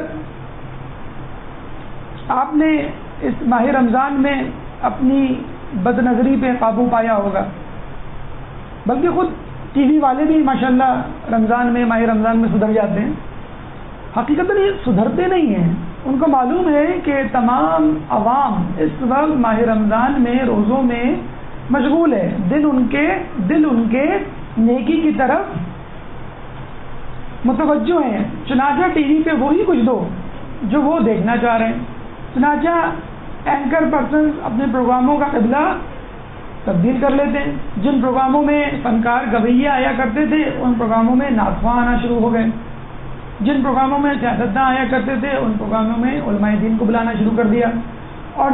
آپ نے اس ماہ رمضان میں اپنی بد نظری پہ قابو پایا ہوگا، بلکہ خود ٹی وی والے بھی ماشاءاللہ رمضان میں، ماہ رمضان میں سدھر جاتے ہیں. حقیقت یہ سدھرتے نہیں ہیں، ان کو معلوم ہے کہ تمام عوام اس وقت ماہ رمضان میں روزوں میں مشغول ہے. دل ان کے نیکی کی طرف متوجہ ہیں، چنانچہ ٹی وی پہ وہی کچھ دو جو وہ دیکھنا چاہ رہے ہیں، چنانچہ اینکر پرسن اپنے پروگراموں کا قبلہ تبدیل کر لیتے ہیں۔ جن پروگراموں میں فنکار گویے آیا کرتے تھے ان پروگراموں میں نعت آنا شروع ہو گئے، جن پروگراموں میں سیاستداں آیا کرتے تھے ان پروگراموں میں علماء دین کو بلانا شروع کر دیا۔ اور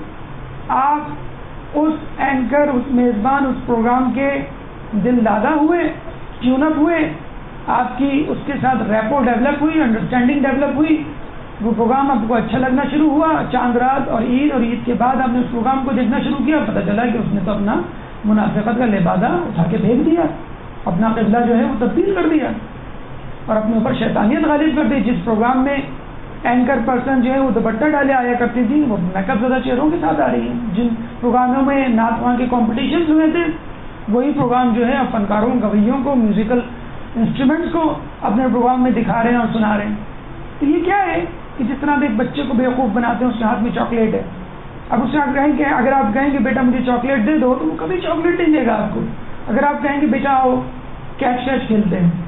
جب آپ اس اینکر، اس میزبان، اس پروگرام کے دل دادا ہوئے، ٹیون اپ ہوئے، آپ کی اس کے ساتھ ریپو ڈیولپ ہوئی، انڈرسٹینڈنگ ڈیولپ ہوئی، وہ پروگرام آپ کو اچھا لگنا شروع ہوا، چاند رات اور عید کے بعد آپ نے اس پروگرام کو دیکھنا شروع کیا، پتہ چلا کہ اس نے تو اپنا منافقت کا لبادہ اٹھا کے پھینک دیا، اپنا قبلہ جو ہے وہ تبدیل کر دیا اور اپنے اوپر شیطانیت غالب کر دی۔ جس پروگرام میں اینکر پرسن جو ہے وہ دوپٹہ ڈالے آیا کرتی تھی وہ میک اپ زدہ چہروں کے ساتھ آ رہی ہیں۔ جن پروگراموں میں نعت خواں کے کمپٹیشنز ہوئے تھے وہی پروگرام جو ہے اب فنکاروں، گویوں کو، میوزیکل انسٹرومنٹس کو اپنے پروگرام میں دکھا رہے ہیں اور سنا رہے ہیں۔ تو یہ کیا ہے کہ جس طرح آپ ایک بچے کو بیوقوف بناتے ہیں، اس کے ہاتھ میں چاکلیٹ ہے، اب اس سے آپ کہیں کہ اگر آپ کہیں کہ بیٹا مجھے چاکلیٹ دے دو تو وہ کبھی چاکلیٹ نہیں دے گا آپ کو۔ اگر آپ کہیں کہ بیٹا آؤ کیچ کیچ کھیلتے ہیں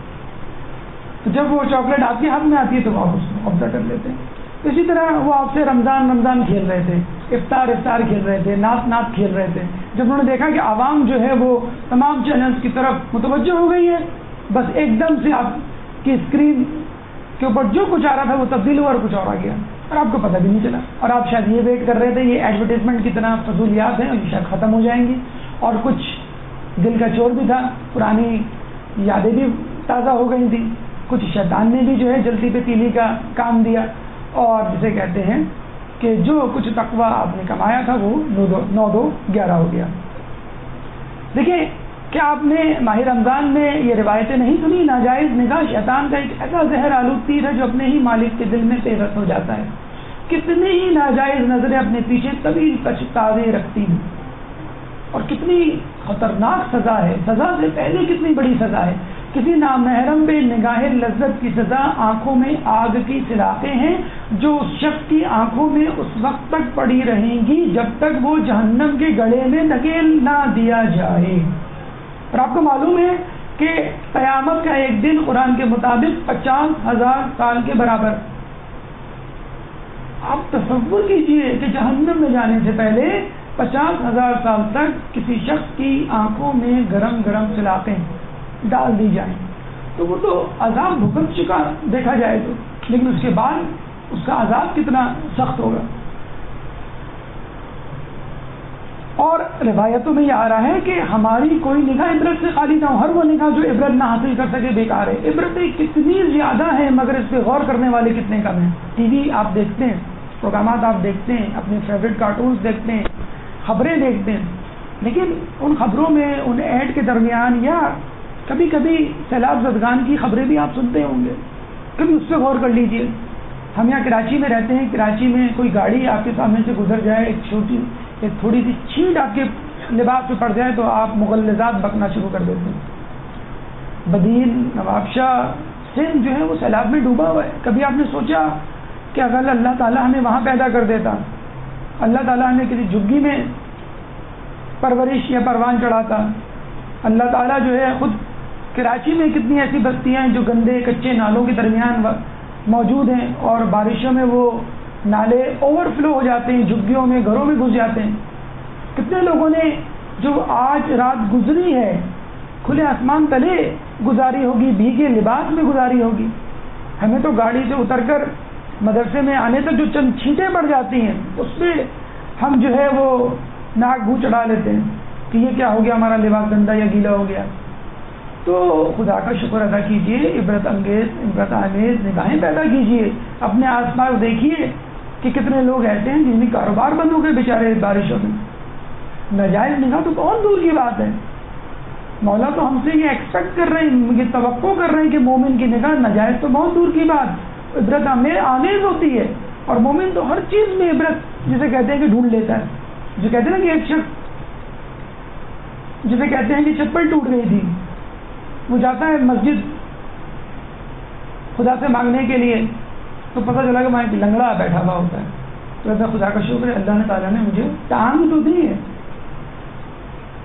تو جب وہ چاکلیٹ آپ کے ہاتھ میں آتی ہے تو آپ اس کو قبضہ کر لیتے ہیں۔ اسی طرح وہ آپ سے رمضان کھیل رہے تھے، افطار کھیل رہے تھے، نعت کھیل رہے تھے۔ جب انہوں نے دیکھا کہ عوام جو ہے وہ تمام چینلز کی طرف متوجہ ہو گئی ہے، بس ایک دم سے آپ کی اسکرین کے اوپر جو کچھ آ رہا تھا وہ تبدیل ہوا اور کچھ اور آ گیا اور آپ کو پتہ بھی نہیں چلا، اور آپ شاید یہ ویٹ کر رہے تھے یہ ایڈورٹیزمنٹ کی طرح فضولیات ہیں اور یہ شاید ختم ہو جائیں گی، اور کچھ دل کا چور بھی تھا، پرانی یادیں بھی تازہ ہو گئی تھیں، کچھ شیطان نے بھی جو ہے جلدی پہ تیلی کا کام دیا، اور جسے کہتے ہیں کہ جو کچھ تقویٰ آپ نے کمایا تھا وہ 9-2-11 ہو گیا۔ دیکھیں کیا آپ نے ماہ رمضان میں یہ روایتیں نہیں سنی؟ ناجائز نگاہ شیطان کا ایک ایسا زہر آلود تیر ہے جو اپنے ہی مالک کے دل میں پیوست ہو جاتا ہے۔ کتنی ہی ناجائز نظریں اپنے پیچھے طویل پچھتاوے رکھتی ہیں، اور کتنی خطرناک سزا ہے، سزا سے پہلے کتنی بڑی سزا ہے۔ کسی نامحرم پہ نگاہ لذت کی سزا آنکھوں میں آگ کی سلاخیں ہیں جو اس شخص کی آنکھوں میں اس وقت تک پڑی رہیں گی جب تک وہ جہنم کے گڑھے میں دھکیل نہ دیا جائے۔ اور آپ کو معلوم ہے کہ قیامت کا ایک دن قرآن کے مطابق 50,000 سال کے برابر۔ آپ تصور کیجئے کہ جہنم میں جانے سے پہلے 50,000 سال تک کسی شخص کی آنکھوں میں گرم گرم سلاخیں ڈال دی جائیں تو وہ تو عذاب بھگت چکا دیکھا جائے تو، لیکن اس کے بعد اس کا عذاب کتنا سخت ہوگا۔ اور روایتوں میں یہ آ رہا ہے کہ ہماری کوئی نگاہ عبرت سے خالی نہ ہو، ہر وہ نگاہ جو عبرت نہ حاصل کر سکے بیکار ہے۔ عبرتیں کتنی زیادہ ہیں مگر اس پہ غور کرنے والے کتنے کم ہیں۔ ٹی وی آپ دیکھتے ہیں، پروگرامات آپ دیکھتے ہیں، اپنے فیوریٹ کارٹونز دیکھتے ہیں، خبریں دیکھتے ہیں، لیکن ان خبروں میں ان ایڈ کے درمیان یا کبھی کبھی سیلاب زدگان کی خبریں بھی آپ سنتے ہوں گے، کبھی اس پہ غور کر لیجئے۔ ہم یہاں کراچی میں رہتے ہیں، کراچی میں کوئی گاڑی آپ کے سامنے سے گزر جائے، ایک تھوڑی سی چھینٹ آپ کے لباس پہ پڑ جائے تو آپ مغلظات بکنا شروع کر دیتے ہیں۔ بدین، نواب شاہ، سندھ جو ہے وہ سیلاب میں ڈوبا ہوا ہے۔ کبھی آپ نے سوچا کہ اگر اللہ تعالیٰ ہمیں وہاں پیدا کر دیتا، اللہ تعالیٰ نے کسی جھگی میں پرورش یا پروان چڑھاتا، اللہ تعالیٰ جو ہے خود کراچی میں کتنی ایسی بستیاں ہیں جو گندے کچے نالوں کے درمیان موجود ہیں اور بارشوں میں وہ نالے اوور فلو ہو جاتے ہیں، جھگیوں میں، گھروں میں گھس جاتے ہیں۔ کتنے لوگوں نے جو آج رات گزری ہے کھلے آسمان تلے گزاری ہوگی، بھیگے لباس میں گزاری ہوگی۔ ہمیں تو گاڑی سے اتر کر مدرسے میں آنے تک جو چند چھینٹیں پڑ جاتی ہیں اس پہ ہم جو ہے وہ ناک منہ چڑھا لیتے ہیں کہ یہ کیا ہو گیا، ہمارا لباس گندا یا گیلا ہو گیا۔ تو خدا کا شکر ادا کیجئے، عبرت آمیز نگاہیں پیدا کیجئے، اپنے آس پاس دیکھیے کہ کتنے لوگ ایسے ہیں جن میں کاروبار بند ہو گئے بیچارے بارشوں میں۔ ناجائز نگاہ تو بہت دور کی بات ہے، مولا تو ہم سے یہ ایکسپیکٹ کر رہے ہیں، یہ توقع کر رہے ہیں کہ مومن کی نگاہ ناجائز تو بہت دور کی بات، عبرت آمیز ہوتی ہے، اور مومن تو ہر چیز میں عبرت جسے کہتے ہیں کہ ڈھونڈ لیتا ہے۔ جو کہتے ہیں نا کہ ایک شخص جسے کہتے ہیں کہ چپل ٹوٹ گئی تھی، وہ جاتا ہے مسجد خدا سے مانگنے کے لیے تو پتہ چلا کہ وہاں ایک لنگڑا بیٹھا ہوا ہوتا ہے، تو کہتا ہے خدا کا شکر ہے اللہ نے تعالیٰ نے مجھے ٹانگ تو دی ہے،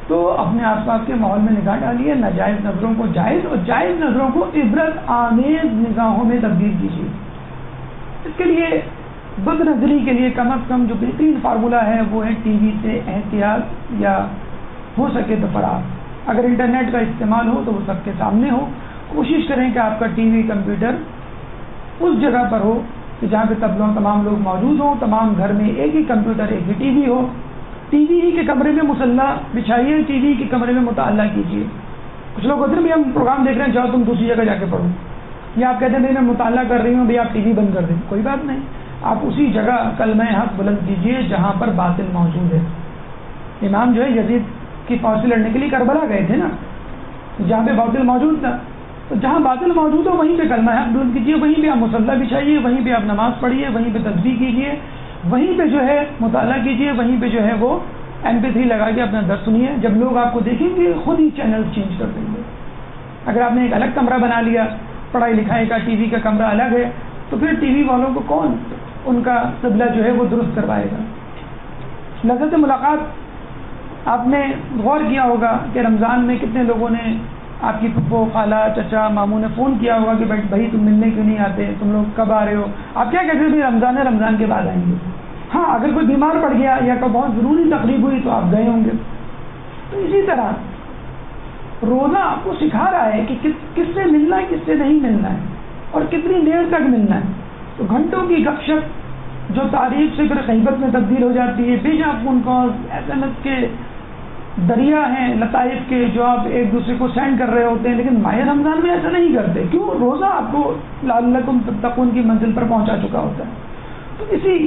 تو اپنے آس پاس کے ماحول میں نگاہ ڈالیے، ناجائز نظروں کو جائز اور جائز نظروں کو عبرت آمیز نگاہوں میں تبدیل کیجیے۔ اس کے لیے بد نظری کے لیے کم از کم جو بہترین فارمولہ ہے وہ ہے ٹی وی سے احتیاط، یا ہو سکے تو فرار۔ اگر انٹرنیٹ کا استعمال ہو تو وہ سب کے سامنے ہو۔ کوشش کریں کہ آپ کا ٹی وی کمپیوٹر اس جگہ پر ہو کہ جہاں پہ تمام لوگ موجود ہوں، تمام گھر میں ایک ہی کمپیوٹر، ایک ہی ٹی وی ہو۔ ٹی وی ہی کے کمرے میں مصلی بچھائیے، ٹی وی کے کمرے میں مطالعہ کیجیے۔ کچھ لوگ ہوتے ہیں بھی ہم پروگرام دیکھ رہے ہیں، جاؤ تم دوسری جگہ جا کے پڑھو، یا آپ کہتے ہیں بھائی میں مطالعہ کر رہی ہوں، بھائی آپ ٹی وی بند کر دیں، کوئی بات نہیں، آپ اسی جگہ کلمہ حق بلند کیجیے جہاں پر باطل موجود ہے۔ امام جو ہے یزید کی فوج سے لڑنے کے لیے کربلا گئے تھے نا، جہاں پہ باطل موجود تھا، تو جہاں باطل موجود ہو وہیں پہ کلمہ حق بلند کیجیے، وہیں پہ آپ مصلی بچھائیے، وہیں پہ آپ نماز پڑھیے، وہیں پہ تسبیح کیجیے، وہیں پہ جو ہے مطالعہ کیجیے، وہیں پہ جو ہے وہ MP3 لگا کے اپنا درس سنیے۔ جب لوگ آپ کو دیکھیں گے خود ہی چینل چینج کر دیں گے۔ اگر آپ نے ایک الگ کمرہ بنا لیا، پڑھائی لکھائی کا، ٹی وی کا کمرہ الگ ہے، تو پھر ٹی وی والوں کو کون ان کا قبلہ جو ہے وہ درست کروائے گا؟ لذت ملاقات، آپ نے غور کیا ہوگا کہ رمضان میں کتنے لوگوں نے آپ کی پھپھو، خالہ، چچا، ماموں نے فون کیا ہوگا کہ بھائی تم ملنے کیوں نہیں آتے، تم لوگ کب آ رہے ہو؟ آپ کیا کہتے ہیں بھائی رمضان ہے، رمضان کے بعد آئیں گے۔ ہاں اگر کوئی بیمار پڑ گیا یا کوئی بہت ضروری تقریب ہوئی تو آپ گئے ہوں گے۔ تو اسی طرح روزہ آپ کو سکھا رہا ہے کہ کس سے ملنا ہے، کس سے نہیں ملنا ہے، اور کتنی دیر تک ملنا ہے۔ تو گھنٹوں کی گپ شپ جو تعریف سے پھر غیبت میں تبدیل ہو جاتی ہے، بے جا فون کال، SMS کے دریا ہیں لطائف کے جو آپ ایک دوسرے کو سینڈ کر رہے ہوتے ہیں، لیکن ماہ رمضان میں ایسا نہیں کرتے۔ کیوں؟ روزہ آپ کو لعلکم تتقون کی منزل پر پہنچا چکا ہوتا ہے۔ تو اسی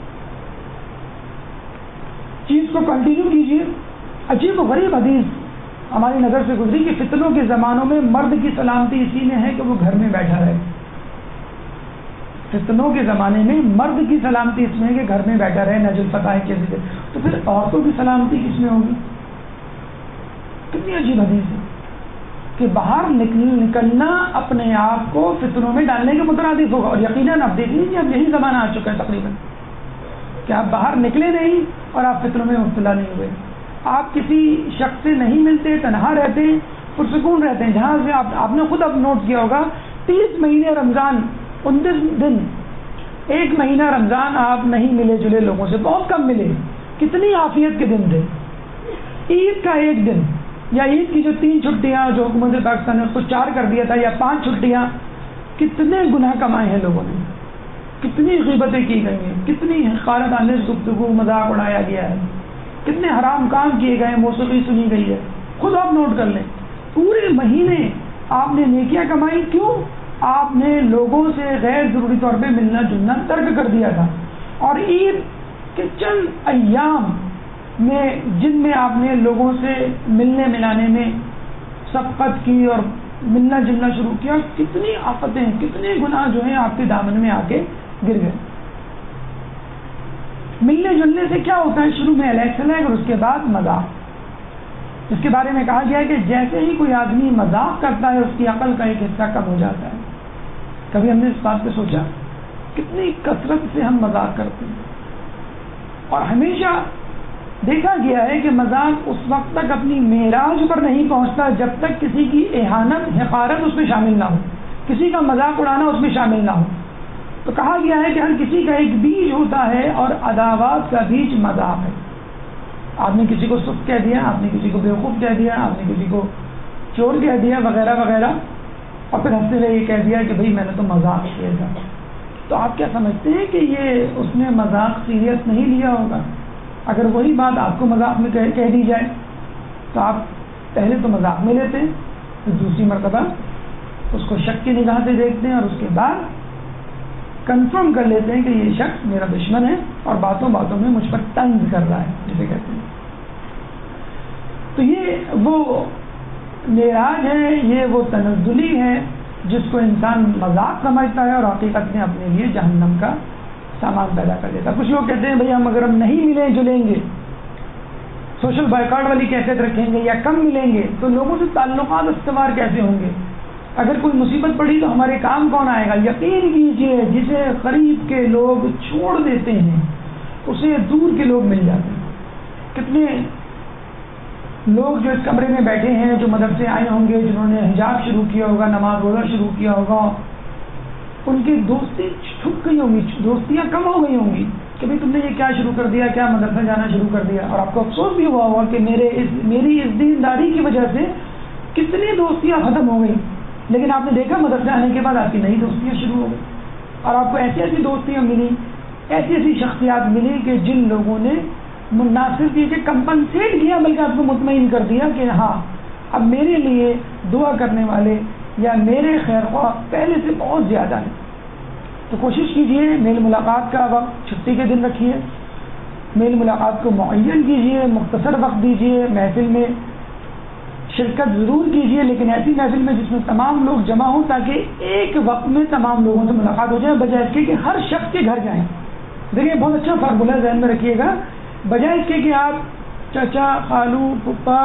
چیز کو کنٹینیو کیجیے۔ عجیب و غریب حدیث ہماری نظر سے گزری کہ فتنوں کے زمانوں میں مرد کی سلامتی اسی میں ہے کہ وہ گھر میں بیٹھا رہے۔ فتنوں کے زمانے میں مرد کی سلامتی اس میں ہے کہ گھر میں بیٹھا رہے، نجل پتہ ہے کیسے سے، تو پھر عورتوں کی سلامتی کس میں ہوگی؟ کتنی عجیب حدیث ہے کہ باہر نکلنا اپنے آپ کو فتنوں میں ڈالنے کے مترادف ہوگا۔ اور یقیناً آپ دیکھ لیجیے اب یہی زمانہ آ چکا ہے تقریباً کہ آپ باہر نکلے نہیں اور آپ فتنوں میں مبتلا نہیں ہوئے۔ آپ کسی شخص سے نہیں ملتے، تنہا رہتے ہیں، پرسکون رہتے ہیں۔ جہاں سے آپ نے خود اب نوٹ کیا ہوگا 30 مہینے رمضان، 29 دن، ایک مہینہ رمضان آپ نہیں ملے جلے لوگوں سے، بہت کم ملے۔ کتنی عافیت کے دن تھے۔ عید کا ایک دن یا عید کی جو 3 چھٹیاں جو حکومت پاکستان نے اس کو 4 کر دیا تھا، یا 5 چھٹیاں، کتنے گناہ کمائے ہیں لوگوں نے، کتنی غیبتیں کی گئی ہیں، کتنی حقارت آمیز گفتگو، مذاق اڑایا گیا ہے، کتنے حرام کام کیے گئے ہیں، موسیقی سنی گئی ہے۔ خود آپ نوٹ کر لیں، پورے مہینے آپ نے نیکیاں کمائی۔ کیوں؟ آپ نے لوگوں سے غیر ضروری طور پہ ملنا جلنا ترک کر دیا تھا۔ اور عید کے چند ایام میں جن میں آپ نے لوگوں سے ملنے ملانے میں سبقت کی اور ملنا جلنا شروع کیا، کتنی آفتیں، کتنے گناہ جو ہیں آپ کے دامن میں آ کے گر گئے۔ ملنے جلنے سے کیا ہوتا ہے؟ شروع میں علیہ السلام اور اس کے بعد مذاق، جس کے بارے میں کہا گیا ہے کہ جیسے ہی کوئی آدمی مذاق کرتا ہے اس کی عقل کا ایک حصہ کم ہو جاتا ہے۔ کبھی ہم نے اس بات پہ سوچا کتنی کثرت سے ہم مذاق کرتے ہیں؟ اور ہمیشہ دیکھا گیا ہے کہ مذاق اس وقت تک اپنی معراج پر نہیں پہنچتا جب تک کسی کی اہانت، حقارت اس میں شامل نہ ہو، کسی کا مذاق اڑانا اس میں شامل نہ ہو۔ تو کہا گیا ہے کہ ہر کسی کا ایک بیج ہوتا ہے اور عداوات کا بیج مذاق ہے۔ آپ نے کسی کو سست کہہ دیا، آپ نے کسی کو بیوقوف کہہ دیا، آپ نے کسی کو چور کہہ دیا وغیرہ وغیرہ، اور پھر ہنستے ہوئے یہ کہہ دیا کہ بھئی میں نے تو مذاق کیا تھا۔ تو آپ کیا سمجھتے ہیں کہ یہ اس نے مذاق سیریس نہیں لیا ہوگا؟ اگر وہی بات آپ کو مذاق میں کہہ دی جائے تو آپ پہلے تو مذاق میں لیتے ہیں، پھر دوسری مرتبہ اس کو شک کی نگاہ سے دیکھتے ہیں، اور اس کے بعد کنفرم کر لیتے ہیں کہ یہ شخص میرا دشمن ہے اور باتوں باتوں میں مجھ پر طنز کر رہا ہے، جسے کہتے ہیں۔ تو یہ وہ معراج ہے، یہ وہ تنزلی ہے جس کو انسان مذاق سمجھتا ہے اور حقیقت میں اپنے لیے جہنم کا سامان پیدا کر دیتا ہے۔ کچھ لوگ کہتے ہیں بھئی اگر ہم نہیں ملیں جلیں گے، سوشل بائیکاٹ والی کیفیت رکھیں گے یا کم ملیں گے تو لوگوں سے تعلقات استوار کیسے ہوں گے؟ اگر کوئی مصیبت پڑی تو ہمارے کام کون آئے گا؟ یقین کیجئے جسے قریب کے لوگ چھوڑ دیتے ہیں اسے دور کے لوگ مل جاتے ہیں۔ کتنے لوگ جو اس کمرے میں بیٹھے ہیں، جو مدرسے سے آئے ہوں گے، جنہوں نے حجاب شروع کیا ہوگا، نماز روزہ شروع کیا ہوگا، ان کی دوستی چھپ گئی ہوں گی، دوستیاں کم ہو گئی ہوں گی کہ بھائی تم نے یہ کیا شروع کر دیا، کیا مدرسہ جانا شروع کر دیا. اور آپ کو افسوس بھی ہوا ہوگا کہ میری اس دینداری کی وجہ سے کتنی دوستیاں ختم ہو گئی. لیکن آپ نے دیکھا مدرسہ آنے کے بعد آپ کی نئی دوستیاں شروع ہو گئی، اور آپ کو ایسی ایسی دوستیاں ملی، ایسی ایسی شخصیات ملی کہ جن لوگوں نے مناسب یہ کہ کمپنسیٹ کیا، بلکہ آپ کو مطمئن کر دیا کہ ہاں اب میرے لیے دعا کرنے والے یا میرے خیر خواہ پہلے سے بہت زیادہ ہیں. تو کوشش کیجئے میل ملاقات کا وقت چھٹی کے دن رکھیے، میل ملاقات کو معین کیجئے، مختصر وقت دیجئے، محفل میں شرکت ضرور کیجئے، لیکن ایسی محفل میں جس میں تمام لوگ جمع ہوں تاکہ ایک وقت میں تمام لوگوں سے ملاقات ہو جائے، بجائے اس کے کہ ہر شخص کے گھر جائیں. دیکھیں بہت اچھا فارمولہ ذہن میں رکھیے گا، بجائے اس کے کہ آپ چچا، خالو، پھپھا،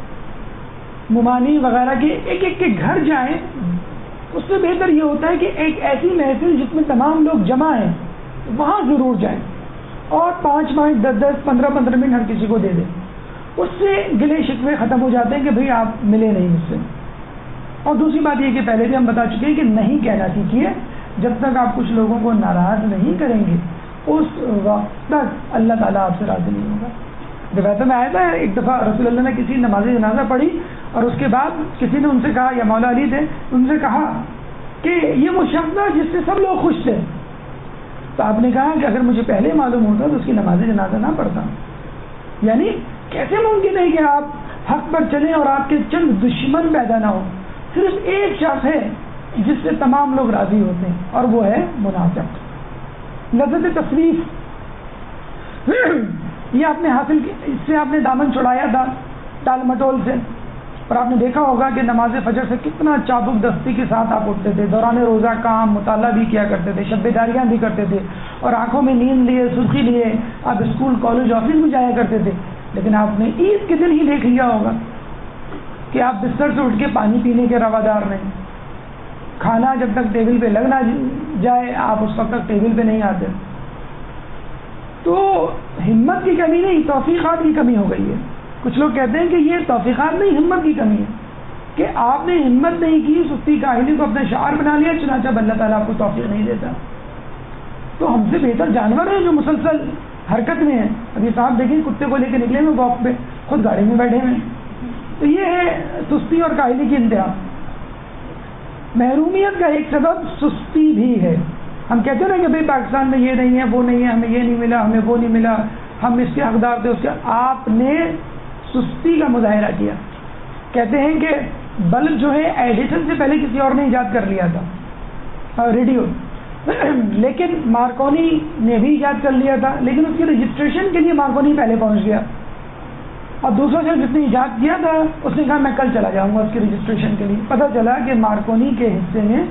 ممانی وغیرہ کے ایک ایک کے گھر جائیں، اس سے بہتر یہ ہوتا ہے کہ ایک ایسی محفل جس میں تمام لوگ جمع ہیں وہاں ضرور جائیں، اور 5 5 10 10 15 15 منٹ ہر کسی کو دے دیں. اس سے گلے شکوے ختم ہو جاتے ہیں کہ بھئی آپ ملے نہیں مجھ سے. اور دوسری بات یہ کہ پہلے بھی ہم بتا چکے ہیں کہ نہیں کہنا سیکھیے. جب تک آپ کچھ لوگوں کو ناراض نہیں کریں گے اس وقت تک اللہ تعالیٰ آپ سے راضی نہیں ہوگا. روایتوں میں آیا تھا ایک دفعہ رسول اللہ نے کسی نماز جنازہ پڑھی اور اس کے بعد کسی نے ان سے کہا، یا مولا علی تھے، ان سے کہا کہ یہ وہ شخص تھا جس سے سب لوگ خوش تھے. تو آپ نے کہا کہ اگر مجھے پہلے معلوم ہوتا تو اس کی نماز جنازہ نہ پڑھتا. یعنی کیسے ممکن ہے کہ آپ حق پر چلیں اور آپ کے چند دشمن پیدا نہ ہوں؟ صرف ایک شخص ہے جس سے تمام لوگ راضی ہوتے ہیں، اور وہ ہے منافق. لذت تصریف یہ آپ نے حاصل کی، اس سے آپ نے دامن چھڑایا تھا ٹال مٹول سے. اور آپ نے دیکھا ہوگا کہ نماز فجر سے کتنا چابک دستی کے ساتھ آپ اٹھتے تھے، دوران روزہ کام مطالعہ بھی کیا کرتے تھے، شب بیداریاں بھی کرتے تھے، اور آنکھوں میں نیند لیے، سرخی لیے آپ اسکول کالج آفس بھی جایا کرتے تھے. لیکن آپ نے عید کے دن ہی دیکھ لیا ہوگا کہ آپ بستر سے اٹھ کے پانی پینے کے روادار نہیں. کھانا جب تک ٹیبل پہ لگ نہ جائے آپ اس وقت تک ٹیبل پہ نہیں آتے. تو ہمت کی کمی نہیں، توفیقات کی کمی ہو گئی ہے. کچھ لوگ کہتے ہیں کہ یہ توفیقات نہیں، ہمت کی کمی ہے کہ آپ نے ہمت نہیں کی، سستی کاہلی کو اپنا شعار بنا لیا، چنانچہ اللہ تعالیٰ آپ کو توفیق نہیں دیتا. تو ہم سے بہتر جانور ہیں جو مسلسل حرکت میں ہیں. ابھی صاحب دیکھیں کتے کو لے کے نکلے ہوئے واک پہ، خود گاڑی میں بیٹھے ہیں. تو یہ ہے سستی اور کاہلی کی انتہا. محرومیت کا ایک سبب سستی بھی ہے. ہم کہتے ہیں کہ بھائی پاکستان میں یہ نہیں ہے، وہ نہیں ہے، ہمیں یہ نہیں ملا، ہمیں وہ نہیں ملا، ہم اس کے حقدار تھے، اس کے. آپ نے سستی کا مظاہرہ کیا. کہتے ہیں کہ بلب جو ہے ایڈیسن سے پہلے کسی اور نے ایجاد کر لیا تھا، ریڈیو، لیکن مارکونی نے بھی ایجاد کر لیا تھا، لیکن اس کی رجسٹریشن کے لیے مارکونی پہلے پہنچ گیا. اور دوسرا شخص جس نے ایجاد کیا تھا اس نے کہا میں کل چلا جاؤں گا اس کی رجسٹریشن کے لیے. پتہ چلا کہ مارکونی کے حصے میں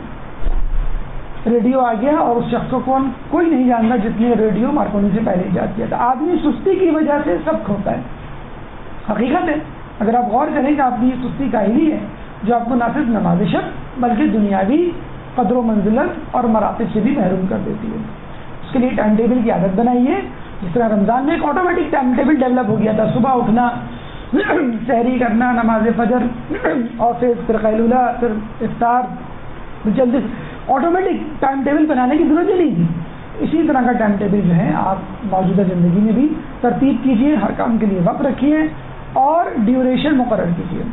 ریڈیو آ گیا، اور اس شخص کو کوئی نہیں جانتا جس نے ریڈیو مارکونی سے پہلے ایجاد کیا تھا. آدمی سستی کی وجہ سے سب کھوتا ہے، حقیقت ہے. اگر آپ غور کریں کہ آپ کی یہ سستی کاہلی ہے جو آپ کو نہ صرف نوازشت بلکہ دنیاوی قدر و منزلت اور مراتب سے بھی محروم کر دیتی ہے. اس کے لیے ٹائم ٹیبل کی عادت بنائیے. جس طرح رمضان میں ایک آٹومیٹک ٹائم ٹیبل ڈیولپ ہو گیا تھا، صبح اٹھنا، سحری کرنا، نماز فجر، آفس، پھر قیلولہ، پھر افطار، جلدی آٹومیٹک ٹائم ٹیبل بنانے کی ضرورت ہی نہیں تھی. اسی طرح کا ٹائم ٹیبل جو ہے آپ موجودہ زندگی میں بھی ترتیب کیجیے، ہر کام کے لیے وقت رکھیے اور ڈیوریشن مقرر کیجیے.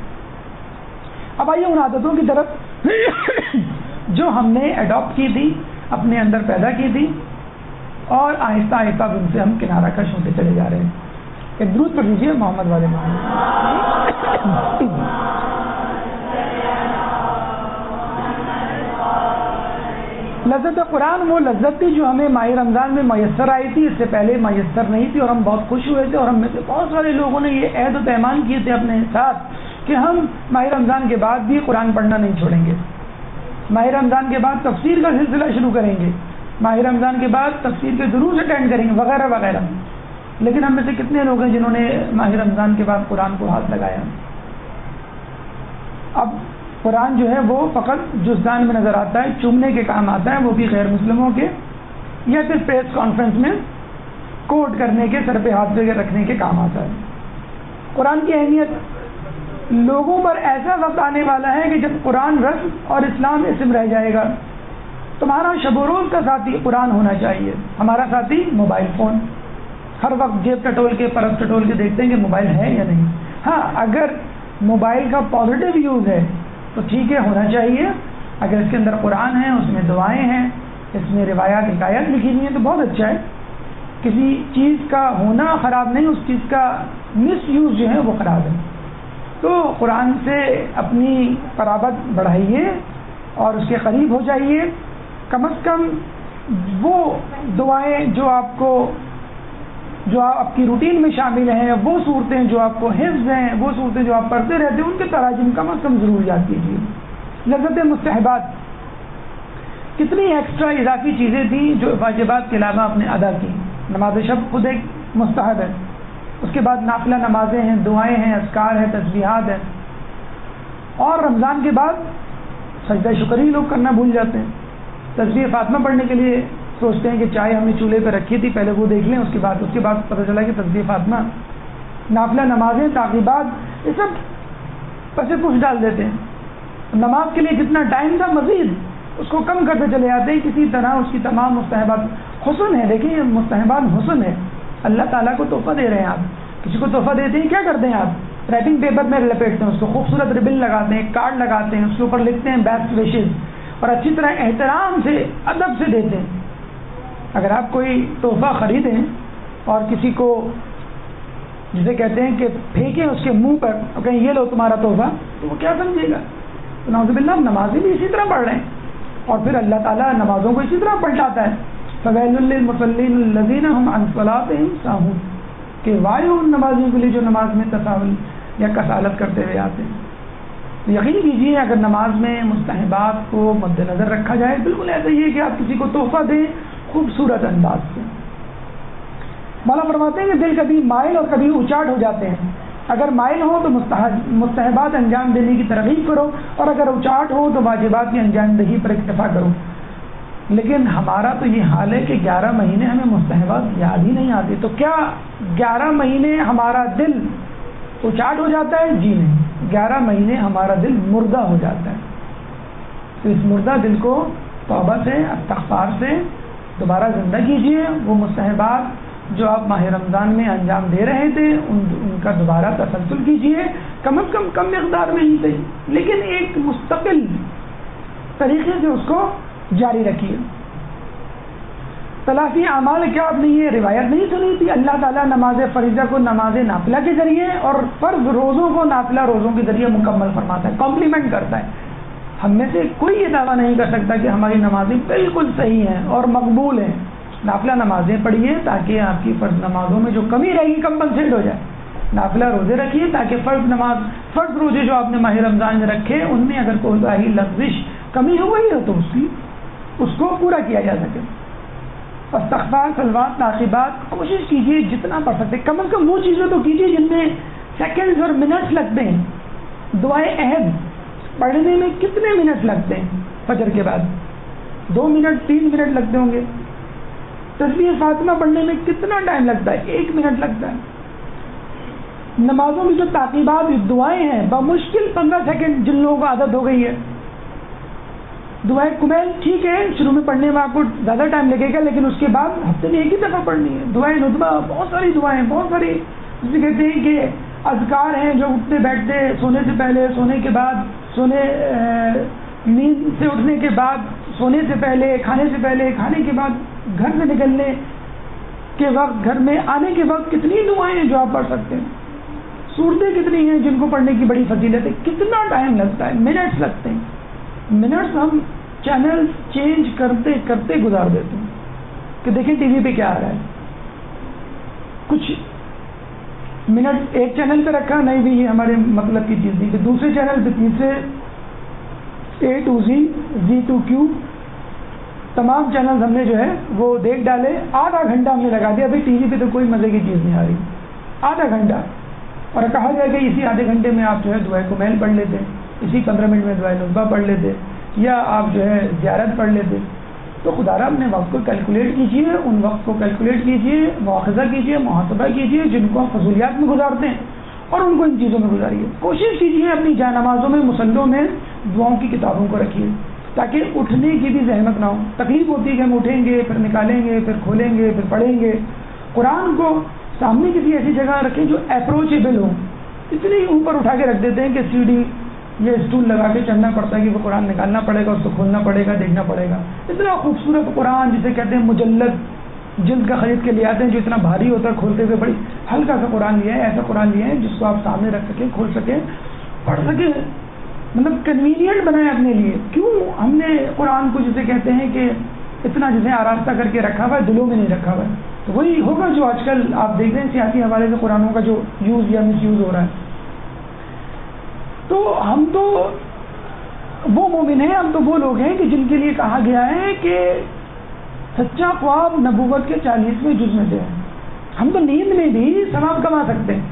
اب آئیے ان عادتوں کی طرف جو ہم نے اڈاپٹ کی تھی، اپنے اندر پیدا کی تھی، اور آہستہ آہستہ ان سے ہم کنارہ کش ہوتے چلے جا رہے ہیں. ایک درود پڑھ لیجیے محمد والے محمد. لذت قرآن وہ لذت تھی جو ہمیں ماہ رمضان میں میسر آئی تھی، اس سے پہلے میسر نہیں تھی، اور ہم بہت خوش ہوئے تھے. اور ہم میں سے بہت سارے لوگوں نے یہ عہد و پیمان کیے تھے اپنے ساتھ کہ ہم ماہ رمضان کے بعد بھی قرآن پڑھنا نہیں چھوڑیں گے، ماہ رمضان کے بعد تفسیر کا سلسلہ شروع کریں گے، ماہ رمضان کے بعد تفسیر کے دروس اٹینڈ کریں گے، وغیرہ وغیرہ. لیکن ہم میں سے کتنے لوگ ہیں جنہوں نے ماہ رمضان کے بعد قرآن کو ہاتھ لگایا؟ اب قرآن جو ہے وہ فقط جزدان میں نظر آتا ہے، چومنے کے کام آتا ہے، وہ بھی غیر مسلموں کے، یا پھر پریس کانفرنس میں کوٹ کرنے کے، سر پہ ہاتھ لے کے رکھنے کے کام آتا ہے. قرآن کی اہمیت لوگوں پر ایسا وقت آنے والا ہے کہ جب قرآن رسم اور اسلام اسم رہ جائے گا. تمہارا شب و روز کا ساتھی قرآن ہونا چاہیے، ہمارا ساتھی موبائل فون. ہر وقت جیب ٹٹول کے پرس ٹٹول کے دیکھتے ہیں کہ موبائل ہے یا نہیں. ہاں اگر موبائل کا پازیٹیو یوز ہے تو ٹھیک ہے، ہونا چاہیے. اگر اس کے اندر قرآن ہے، اس میں دعائیں ہیں، اس میں روایات حکایات لکھی ہوئی ہیں تو بہت اچھا ہے. کسی چیز کا ہونا خراب نہیں، اس چیز کا مس یوز جو ہے وہ خراب ہے. تو قرآن سے اپنی قرابت بڑھائیے اور اس کے قریب ہو جائیے. کم از کم وہ دعائیں جو آپ کی روٹین میں شامل ہیں، وہ صورتیں جو آپ کو حفظ ہیں، وہ صورتیں جو آپ پڑھتے رہتے ہیں، ان کے تراجم کم از کم ضرور یاد کیجیے. لذت مستحبات، کتنی ایکسٹرا اضافی چیزیں تھیں جو واجبات کے علاوہ آپ نے ادا کی. نماز شب خود ایک مستحب ہے. اس کے بعد نافلہ نمازیں ہیں، دعائیں ہیں، اذکار ہیں، تسبیحات ہیں. اور رمضان کے بعد سجدہ شکر ہی لوگ کرنا بھول جاتے ہیں. تسبیح فاطمہ پڑھنے کے لیے سوچتے ہیں کہ چائے ہم نے چولہے پہ رکھی تھی، پہلے وہ دیکھ لیں، اس کے بعد پتہ چلا کہ تسبیح فاطمہ. نافلہ نمازیں، تعقیبات، یہ سب پسے پوچھ ڈال دیتے ہیں. نماز کے لیے جتنا ٹائم تھا مزید اس کو کم کرتے چلے جاتے ہیں. کسی طرح اس کی تمام مستحبات حسن ہے. دیکھیں مستحبات حسن ہے، اللہ تعالیٰ کو تحفہ دے رہے ہیں. آپ کسی کو تحفہ دیتے ہیں، کیا کرتے ہیں آپ؟ رائٹنگ پیپر میں لپیٹتے ہیں، اس کو خوبصورت ربن لگاتے ہیں، کارڈ لگاتے ہیں، اس کے اوپر لکھتے ہیں بیسٹ وشز، اور اچھی طرح احترام سے ادب سے دیتے ہیں. اگر آپ کوئی تحفہ خریدیں اور کسی کو جسے کہتے ہیں کہ پھینکیں اس کے منہ پر اور کہیں یہ لو تمہارا تحفہ، تو وہ کیا سمجھے گا؟ تو نعوذ باللہ نمازی بھی اسی طرح پڑھ رہے ہیں. اور پھر اللہ تعالیٰ نمازوں کو اسی طرح پلٹاتا ہے. فَوَيْلٌ لِّلْمُصَلِّينَ الَّذِينَ هُمْ عَنْ صَلَاتِهِمْ سَاهُونَ، کہ وائل ان نمازیوں کے لیے جو نماز میں تساہل یا کسالت کرتے ہوئے آتے ہیں. یقین کیجیے اگر نماز میں مستحبات کو مد نظر رکھا جائے، بالکل ایسا ہی ہے کہ آپ کسی کو تحفہ دیں خوبصورت انداز سے. مولا فرماتے ہیں کہ دل کبھی مائل اور کبھی اچاٹ ہو جاتے ہیں. اگر مائل ہو تو مستحبات انجام دینے کی ترغیب کرو، اور اگر اچاٹ ہو تو واجبات کی انجام دہی پر اکتفا کرو. لیکن ہمارا تو یہ حال ہے کہ 11 مہینے ہمیں مستحبات یاد ہی نہیں آتے. تو کیا 11 مہینے ہمارا دل اچاٹ ہو جاتا ہے؟ جی نہیں. 11 مہینے ہمارا دل مردہ ہو جاتا ہے. تو اس مردہ دل کو توبہ سے، استغفار سے دوبارہ زندہ کیجیے. وہ مستحبات جو آپ ماہ رمضان میں انجام دے رہے تھے ان کا دوبارہ تسلسل کیجیے. کم از کم مقدار میں ہی صحیح، لیکن ایک مستقل طریقے سے اس کو جاری رکھیے. تلافی اعمال، کیا آپ نے یہ روایت نہیں سنی تھی؟ اللہ تعالیٰ نماز فریضہ کو نماز نافلہ کے ذریعے اور فرض روزوں کو نافلہ روزوں کے ذریعے مکمل فرماتا ہے، کمپلیمنٹ کرتا ہے. ہم میں سے کوئی یہ دعویٰ نہیں کر سکتا کہ ہماری نمازیں بالکل صحیح ہیں اور مقبول ہیں. نافلہ نمازیں پڑھیے تاکہ آپ کی فرض نمازوں میں جو کمی رہے گی کمپنسیٹ ہو جائے. نافلہ روزے رکھیے تاکہ فرض روزے جو آپ نے ماہ رمضان میں رکھے ان میں اگر کوئی لغزش کمی ہو گئی ہو تو اس کو پورا کیا جا سکے. استغفار، صلوات، تعقیبات کوشش کیجیے جتنا پڑھ سکتے. کم از کم وہ چیزیں تو کیجیے جن میں سیکنڈز اور منٹس لگتے ہیں. دعائے عہد پڑھنے میں کتنے منٹ لگتے ہیں؟ فجر کے بعد 2 منٹ 3 منٹ لگتے ہوں گے. تسبیح فاطمہ پڑھنے میں کتنا ٹائم لگتا ہے؟ 1 منٹ لگتا ہے. نمازوں میں جو تعقیبات دعائیں ہیں بمشکل 15 سیکنڈ جن لوگوں کو عادت ہو گئی ہے. دعائیں کمیل ٹھیک ہے شروع میں پڑھنے میں آپ کو زیادہ ٹائم لگے گا، لیکن اس کے بعد ہفتے میں 1 ہی دفعہ پڑھنی ہے. دعائیں ندبہ، بہت ساری دعائیں، بہت ساری جسے کہتے ہیں کہ اذکار ہیں جو اٹھتے بیٹھتے، سونے سے پہلے، سونے کے بعد، نیند سے اٹھنے کے بعد، سونے سے پہلے، کھانے سے پہلے، کھانے کے بعد، گھر سے نکلنے کے وقت، گھر میں آنے کے وقت. کتنی دعائیں ہیں جو آپ پڑھ سکتے ہیں. صورتیں کتنی ہیں جن کو پڑھنے کی بڑی فضیلت ہے. کتنا ٹائم لگتا ہے؟ منٹس لگتے ہیں. منٹس ہم چینل چینج کرتے کرتے گزار دیتے ہیں کہ دیکھیں ٹی وی پہ کیا آ رہا ہے. کچھ منٹ ایک چینل پہ رکھا، نہیں بھی یہ ہمارے مطلب کی چیز نہیں، کہ دوسرے چینل پہ تیسرے A to Z، Z to Q، تمام چینل ہم نے جو ہے وہ دیکھ ڈالے. آدھا گھنٹہ ہم نے لگا دیا. ابھی ٹی وی پہ تو کوئی مزے کی چیز نہیں آ رہی. آدھا گھنٹہ. اور کہا جائے کہ اسی آدھے گھنٹے میں آپ جو ہے دعائے کمیل پڑھ لیتے، اسی 15 منٹ میں دعائے نصبہ پڑھ لیتے، یا آپ جو ہے زیارت پڑھ لیتے. تو خدا را اپنے وقت کو کیلکولیٹ کیجئے، ان وقت کو کیلکولیٹ کیجئے، مواخذہ کیجئے، محاسبہ کیجئے جن کو آپ فضولیات میں گزارتے ہیں، اور ان کو ان چیزوں میں گزاریے. کوشش کیجیے اپنی جائے نمازوں میں مصلوں میں دعاؤں کی کتابوں کو رکھیے تاکہ اٹھنے کی بھی زحمت نہ ہو. تکلیف ہوتی ہے کہ ہم اٹھیں گے پھر نکالیں گے پھر کھولیں گے پھر پڑھیں گے. قرآن کو سامنے کسی ایسی جگہ رکھیں جو اپروچیبل ہو. اتنی اوپر اٹھا کے رکھ دیتے ہیں کہ سیڑھی یہ اسٹول لگا کے چڑھنا پڑتا ہے کہ وہ قرآن نکالنا پڑے گا, اس کو کھولنا پڑے گا, دیکھنا پڑے گا. اتنا خوبصورت قرآن جسے کہتے ہیں مجلد جلد کا خرید کے لے آتے ہیں جو اتنا بھاری ہوتا ہے کھولتے ہوئے بڑی ہلکا سا قرآن لیا ہے. ایسا قرآن لیا ہے جس کو آپ سامنے رکھ سکیں, کھول سکیں, پڑھ سکیں, مطلب کنوینئنٹ بنائے اپنے لیے. کیوں ہم نے قرآن کو جسے کہتے ہیں کہ اتنا جسے آراستہ کر کے رکھا ہوا ہے, دلوں میں نہیں رکھا ہوا ہے. تو وہی ہوگا جو آج کل آپ دیکھ رہے ہیں سیاسی حوالے سے قرآنوں کا جو یوز یا مس یوز ہو رہا ہے. تو ہم تو وہ مومن ہیں, ہم تو وہ لوگ ہیں کہ جن کے لیے کہا گیا ہے کہ سچا خواب نبوت کے 40ویں جز میں سے ہے. ہم تو نیند میں بھی ثواب کما سکتے ہیں.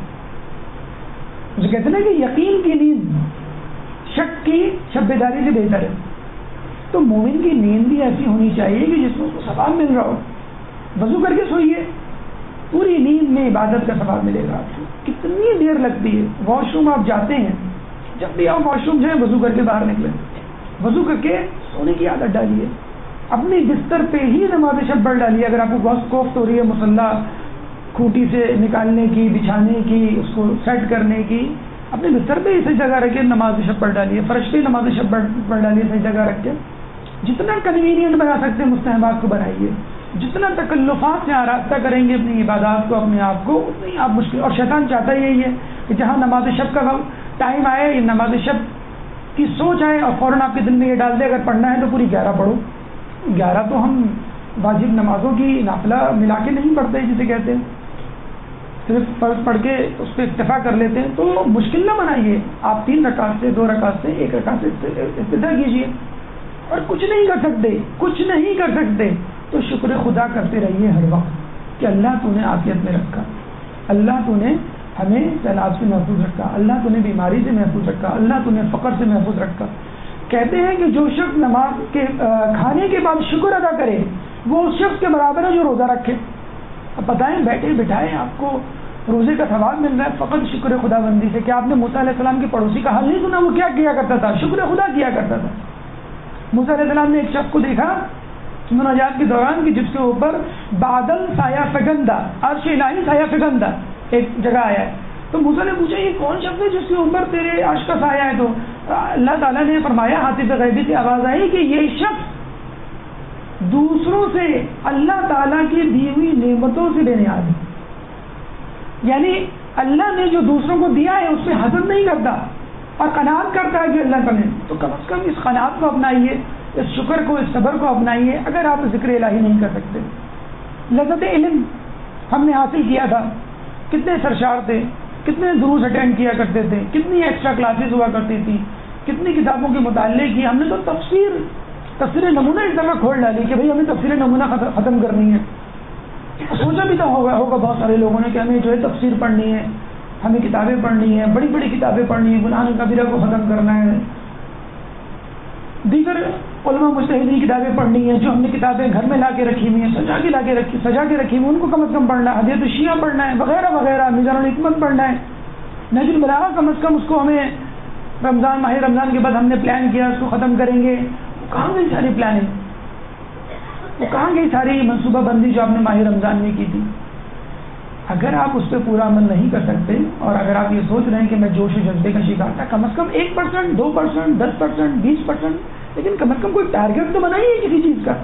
جو کہتے ہیں کہ یقین کی نیند شک کی شب بیداری سے بہتر ہے. تو مومن کی نیند بھی ایسی ہونی چاہیے کہ جس میں اس کو ثواب مل رہا ہو. وضو کر کے سوئیے, پوری نیند میں عبادت کا ثواب ملے گا. آپ کو کتنی دیر لگتی ہے, واش روم آپ جاتے ہیں, جب بھی آپ واش روم جائیں وضو کر کے باہر نکلیں, وضو کر کے سونے کی عادت ڈالیے. اپنی بستر پہ ہی نماز شب پڑھ ڈالیے. اگر آپ کو بہت کوفت ہو رہی ہے مصلی کھوٹی سے نکالنے کی, بچھانے کی, اس کو سیٹ کرنے کی, اپنے بستر پہ اسے جگہ رکھ کے نماز شب پڑھ ڈالیے. فرش پہ نماز شب پڑھ ڈالیے, صحیح جگہ رکھ کے. جتنا کنوینئنٹ بنا سکتے ہیں مستحبات کو بنائیے. جتنا تکلفات سے آراستہ کریں گے اپنی عبادات کو, اپنے آپ کو, اتنی آپ مشکل. اور شیطان چاہتا یہی ہے کہ جہاں نماز شب کا ٹائم آئے, یہ نماز شب کی سوچ آئے اور فوراً آپ کے دل میں یہ ڈال دے اگر پڑھنا ہے تو پوری 11 پڑھو. 11 تو ہم واجب نمازوں کی نافلہ ملا کے نہیں پڑھتے جسے کہتے ہیں, صرف فرض پڑھ کے اس پہ اکتفا کر لیتے ہیں. تو مشکل نہ بنائیے. آپ 3 رکعت سے, 2 رکعت سے, 1 رکعت سے ابتدا کیجیے. اور کچھ نہیں کر سکتے, کچھ نہیں کر سکتے تو شکر خدا کرتے رہیے ہر وقت کہ اللہ تو نے عافیت میں رکھا, اللہ تو نے ہمیں سیلاب سے محفوظ رکھا, اللہ تو نے بیماری سے محفوظ رکھا, اللہ تو نے فقر سے محفوظ رکھا. کہتے ہیں کہ جو شخص نماز کے کھانے کے بعد شکر ادا کرے وہ اس شخص کے برابر ہے جو روزہ رکھے. اب بتائیں, بیٹھے بٹھائے آپ کو روزے کا ثواب مل رہا ہے فقط شکر خدا بندی سے. کیا آپ نے موسیٰ علیہ السلام کے پڑوسی کا حال نہیں سنا؟ وہ کیا کیا کرتا تھا؟ شکر خدا کیا کرتا تھا. موسیٰ علیہ السلام نے ایک شخص کو دیکھا مناجات کے دوران کہ جس کے اوپر بادل سایہ فگندہ, عرش الہی سایہ فگندہ ایک جگہ آیا ہے. تو موسیٰ نے پوچھا یہ کون شخص ہے جس کے اوپر تیرے عرش کا سایہ ہے؟ تو اللہ تعالیٰ نے فرمایا, حاطب غیبی سے آواز آئی کہ یہ شخص دوسروں سے اللہ تعالیٰ کی دی ہوئی نعمتوں سے بے نیاز ہے. یعنی اللہ نے جو دوسروں کو دیا ہے اس پہ حسد نہیں کرتا اور قناعت کرتا ہے کہ اللہ کا نے. تو کم از کم اس قناعت کو اپنائیے, اس شکر کو, اس صبر کو اپنائیے. اگر آپ ذکر الہی نہیں کر سکتے, لذت علم ہم نے حاصل کیا تھا, کتنے سرشار تھے, کتنے دروس اٹینڈ کیا کرتے تھے, کتنی ایکسٹرا کلاسز ہوا کرتی تھی, کتنی کتابوں کے مطالعے کی. ہم نے تو تفسیر نمونہ اس طرح کھول ڈالی کہ بھئی ہمیں تفسیر نمونہ ختم کرنی ہے. سوچا بھی تو ہوگا بہت سارے لوگوں نے کہ ہمیں جو ہے تفسیر پڑھنی ہے, ہمیں کتابیں پڑھنی ہیں, بڑی بڑی کتابیں پڑھنی ہیں, گناہ کبیرہ کو ختم کرنا ہے, دیگر علماء مجتہدین کی کتابیں پڑھنی ہیں جو ہم نے کتابیں گھر میں لا کے رکھی ہوئی ہیں, سجا کے رکھی ہوئی, ان کو کم از کم پڑھنا ہے, حدیث الشیعہ پڑھنا ہے, وغیرہ وغیرہ, میزان الحکمت پڑھنا ہے, نہج البلاغہ کم از کم اس کو ہمیں ماہ رمضان کے بعد ہم نے پلان کیا اس کو ختم کریں گے. کہاں گئی ساری پلاننگ, وہ کہاں گئی ساری منصوبہ بندی جو آپ نے ماہ رمضان میں کی تھی؟ اگر آپ اس پہ پورا عمل نہیں کر سکتے اور اگر آپ یہ سوچ رہے ہیں کہ میں جوش و جذبے کا شکار تھا, کم از کم 1%, 2%, 10%, 20%, لیکن کم از کم کوئی ٹارگیٹ تو بنائیے کسی چیز کا.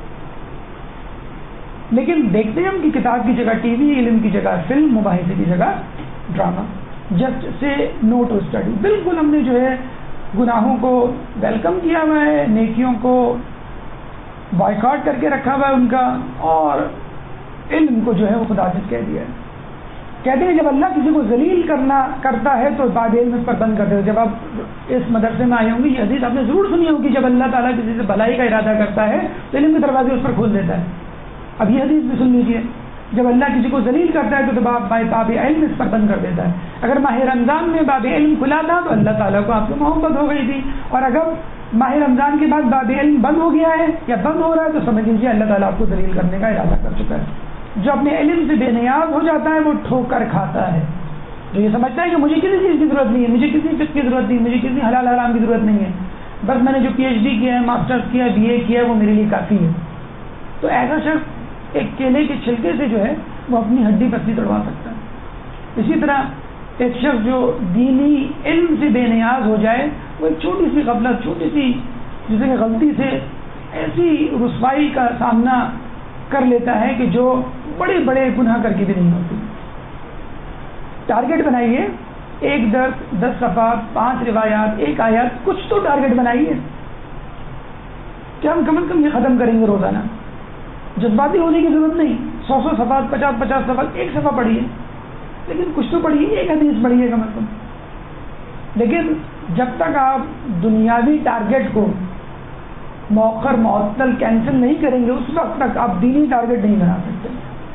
لیکن دیکھتے ہیں ہم کہ کتاب کی جگہ ٹی وی, علم کی جگہ فلم, مباحثے کی جگہ drama, just say know to study. بالکل ہم نے جو ہے گناہوں کو ویلکم کیا ہوا ہے, نیکیوں کو بائیکاٹ کر کے رکھا ہوا ہے ان کا, اور علم کو جو ہے وہ خدا سے کہہ دیا ہے. کہتے ہیں جب اللہ کسی کو ذلیل کرتا ہے تو باب علم اس پر بند کر دیتے. جب آپ اس مدرسے میں آئے ہوں گے یہ حدیث آپ نے ضرور سنی ہوگی, جب اللہ تعالیٰ کسی سے بھلائی کا ارادہ کرتا ہے تو علم کے دروازے اس پر کھول دیتا ہے. اب یہ حدیث بھی سن لیجیے, جب اللہ کسی کو ذلیل کرتا ہے تو باب علم اس پر بند کر دیتا ہے. اگر ماہ رمضان میں باب علم کھلا تھا تو اللہ تعالیٰ کو آپ سے محبت ہو گئی تھی, اور اگر ماہ رمضان کے بعد باب علم بند ہو گیا ہے یا بند ہو رہا ہے تو سمجھ لیجیے اللہ تعالیٰ آپ کو ذلیل کرنے کا ارادہ کر چکا ہے. جو اپنے علم سے بے نیاز ہو جاتا ہے وہ ٹھوکر کھاتا ہے, جو یہ سمجھتا ہے کہ مجھے کسی چیز کی ضرورت نہیں ہے، مجھے کسی فقہ کی ضرورت نہیں، مجھے کسی حلال حرام کی ضرورت نہیں ہے، بس میں نے جو PhD کیا ہے، ماسٹرز کیا ہے، BA کیا ہے، وہ میرے لیے کافی ہے. تو ایسا شخص ایک کیلے کے چھلکے سے جو ہے وہ اپنی ہڈی پسلی توڑوا سکتا ہے. اسی طرح ایک شخص جو دینی علم سے بے نیاز ہو جائے، وہ ایک چھوٹی سی غفلت، چھوٹی سی جسے کہ غلطی سے ایسی رسوائی کا سامنا کر لیتا ہے کہ جو بڑے بڑے گناہ کر کے بھی نہیں ہوتی. ٹارگٹ بنائیے، 1 درس، 10 صفحات، 5 روایات، 1 آیات، کچھ تو ٹارگٹ بنائیے کہ ہم کم از کم یہ ختم کریں گے روزانہ. جذباتی ہونے کی ضرورت نہیں، 100 صفحات، 50 صفحات، 1 صفحہ پڑھیے، لیکن کچھ تو پڑھیے، 1 حدیث پڑھیے کم از کم. لیکن جب تک آپ دنیاوی ٹارگٹ کو مؤخر، معطل، کینسل نہیں کریں گے، اس وقت تک آپ دینی ٹارگٹ نہیں بنا سکتے.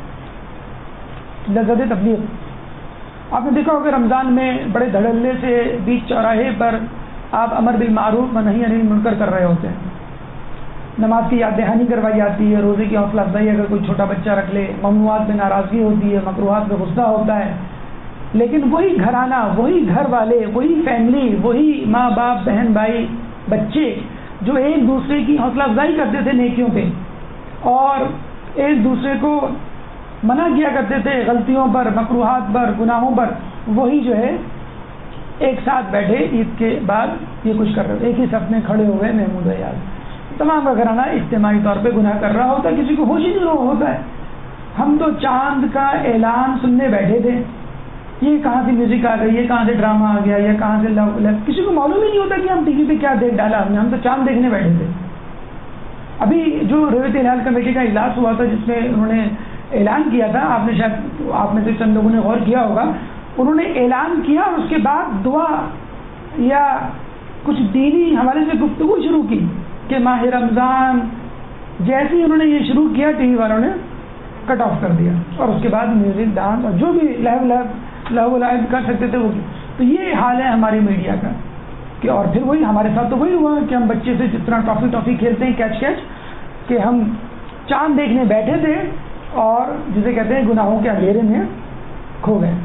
لذت تبلیغ آپ نے دیکھا ہوگا رمضان میں بڑے دھڑلے سے بیچ چوراہے پر آپ امر بالمعروف و نہی عن المنکر کر رہے ہوتے ہیں. نماز کی یاد دہانی کروائی جاتی ہے، روزے کی حوصلہ افزائی اگر کوئی چھوٹا بچہ رکھ لے، ممنوعات میں ناراضگی ہوتی ہے، مکروہات میں غصہ ہوتا ہے. لیکن وہی گھرانہ، وہی گھر والے، وہی فیملی، وہی ماں باپ، بہن بھائی، بچے جو ایک دوسرے کی حوصلہ افزائی کرتے تھے نیکیوں پہ اور ایک دوسرے کو منع کیا کرتے تھے غلطیوں پر، مکروہات پر، گناہوں پر، وہی جو ہے ایک ساتھ بیٹھے عید کے بعد یہ کچھ کر رہے تھے، ایک ہی صف میں کھڑے ہوئے محمود یاد. تمام کا گھرانہ اجتماعی طور پہ گناہ کر رہا ہوتا ہے، کسی کو ہوش ہی نہیں ہوتا ہے. ہم تو چاند کا اعلان سننے بیٹھے تھے، یہ کہاں سے میوزک آ گئی، یہ کہاں سے ڈرامہ آ گیا، یہ کہاں سے کسی کو معلوم ہی نہیں ہوتا کہ ہم TV پہ کیا دیکھ ڈالا ہم نے. ہم تو چاند دیکھنے بیٹھے تھے. ابھی جو رویت ہلال کمیٹی کا اجلاس ہوا تھا جس میں انہوں نے اعلان کیا تھا، آپ نے شاید آپ میں سے چند لوگوں نے غور کیا ہوگا، انہوں نے اعلان کیا اور اس کے بعد دعا یا کچھ دینی حوالے سے گفتگو شروع کی کہ ماہ رمضان. جیسے ہی انہوں نے یہ شروع کیا TV والوں نے کٹ آف کر دیا اور اس کے بعد میوزک، ڈانس اور جو بھی لہو لعب کر سکتے تھے وہ. تو یہ حال ہے ہماری میڈیا کا کہ اور پھر وہی ہمارے ساتھ تو وہی ہوا کہ ہم بچے سے جس طرح ٹافی کھیلتے ہیں کیچ کہ ہم چاند دیکھنے بیٹھے تھے اور جسے کہتے ہیں گناہوں کے اندھیرے میں کھو گئے.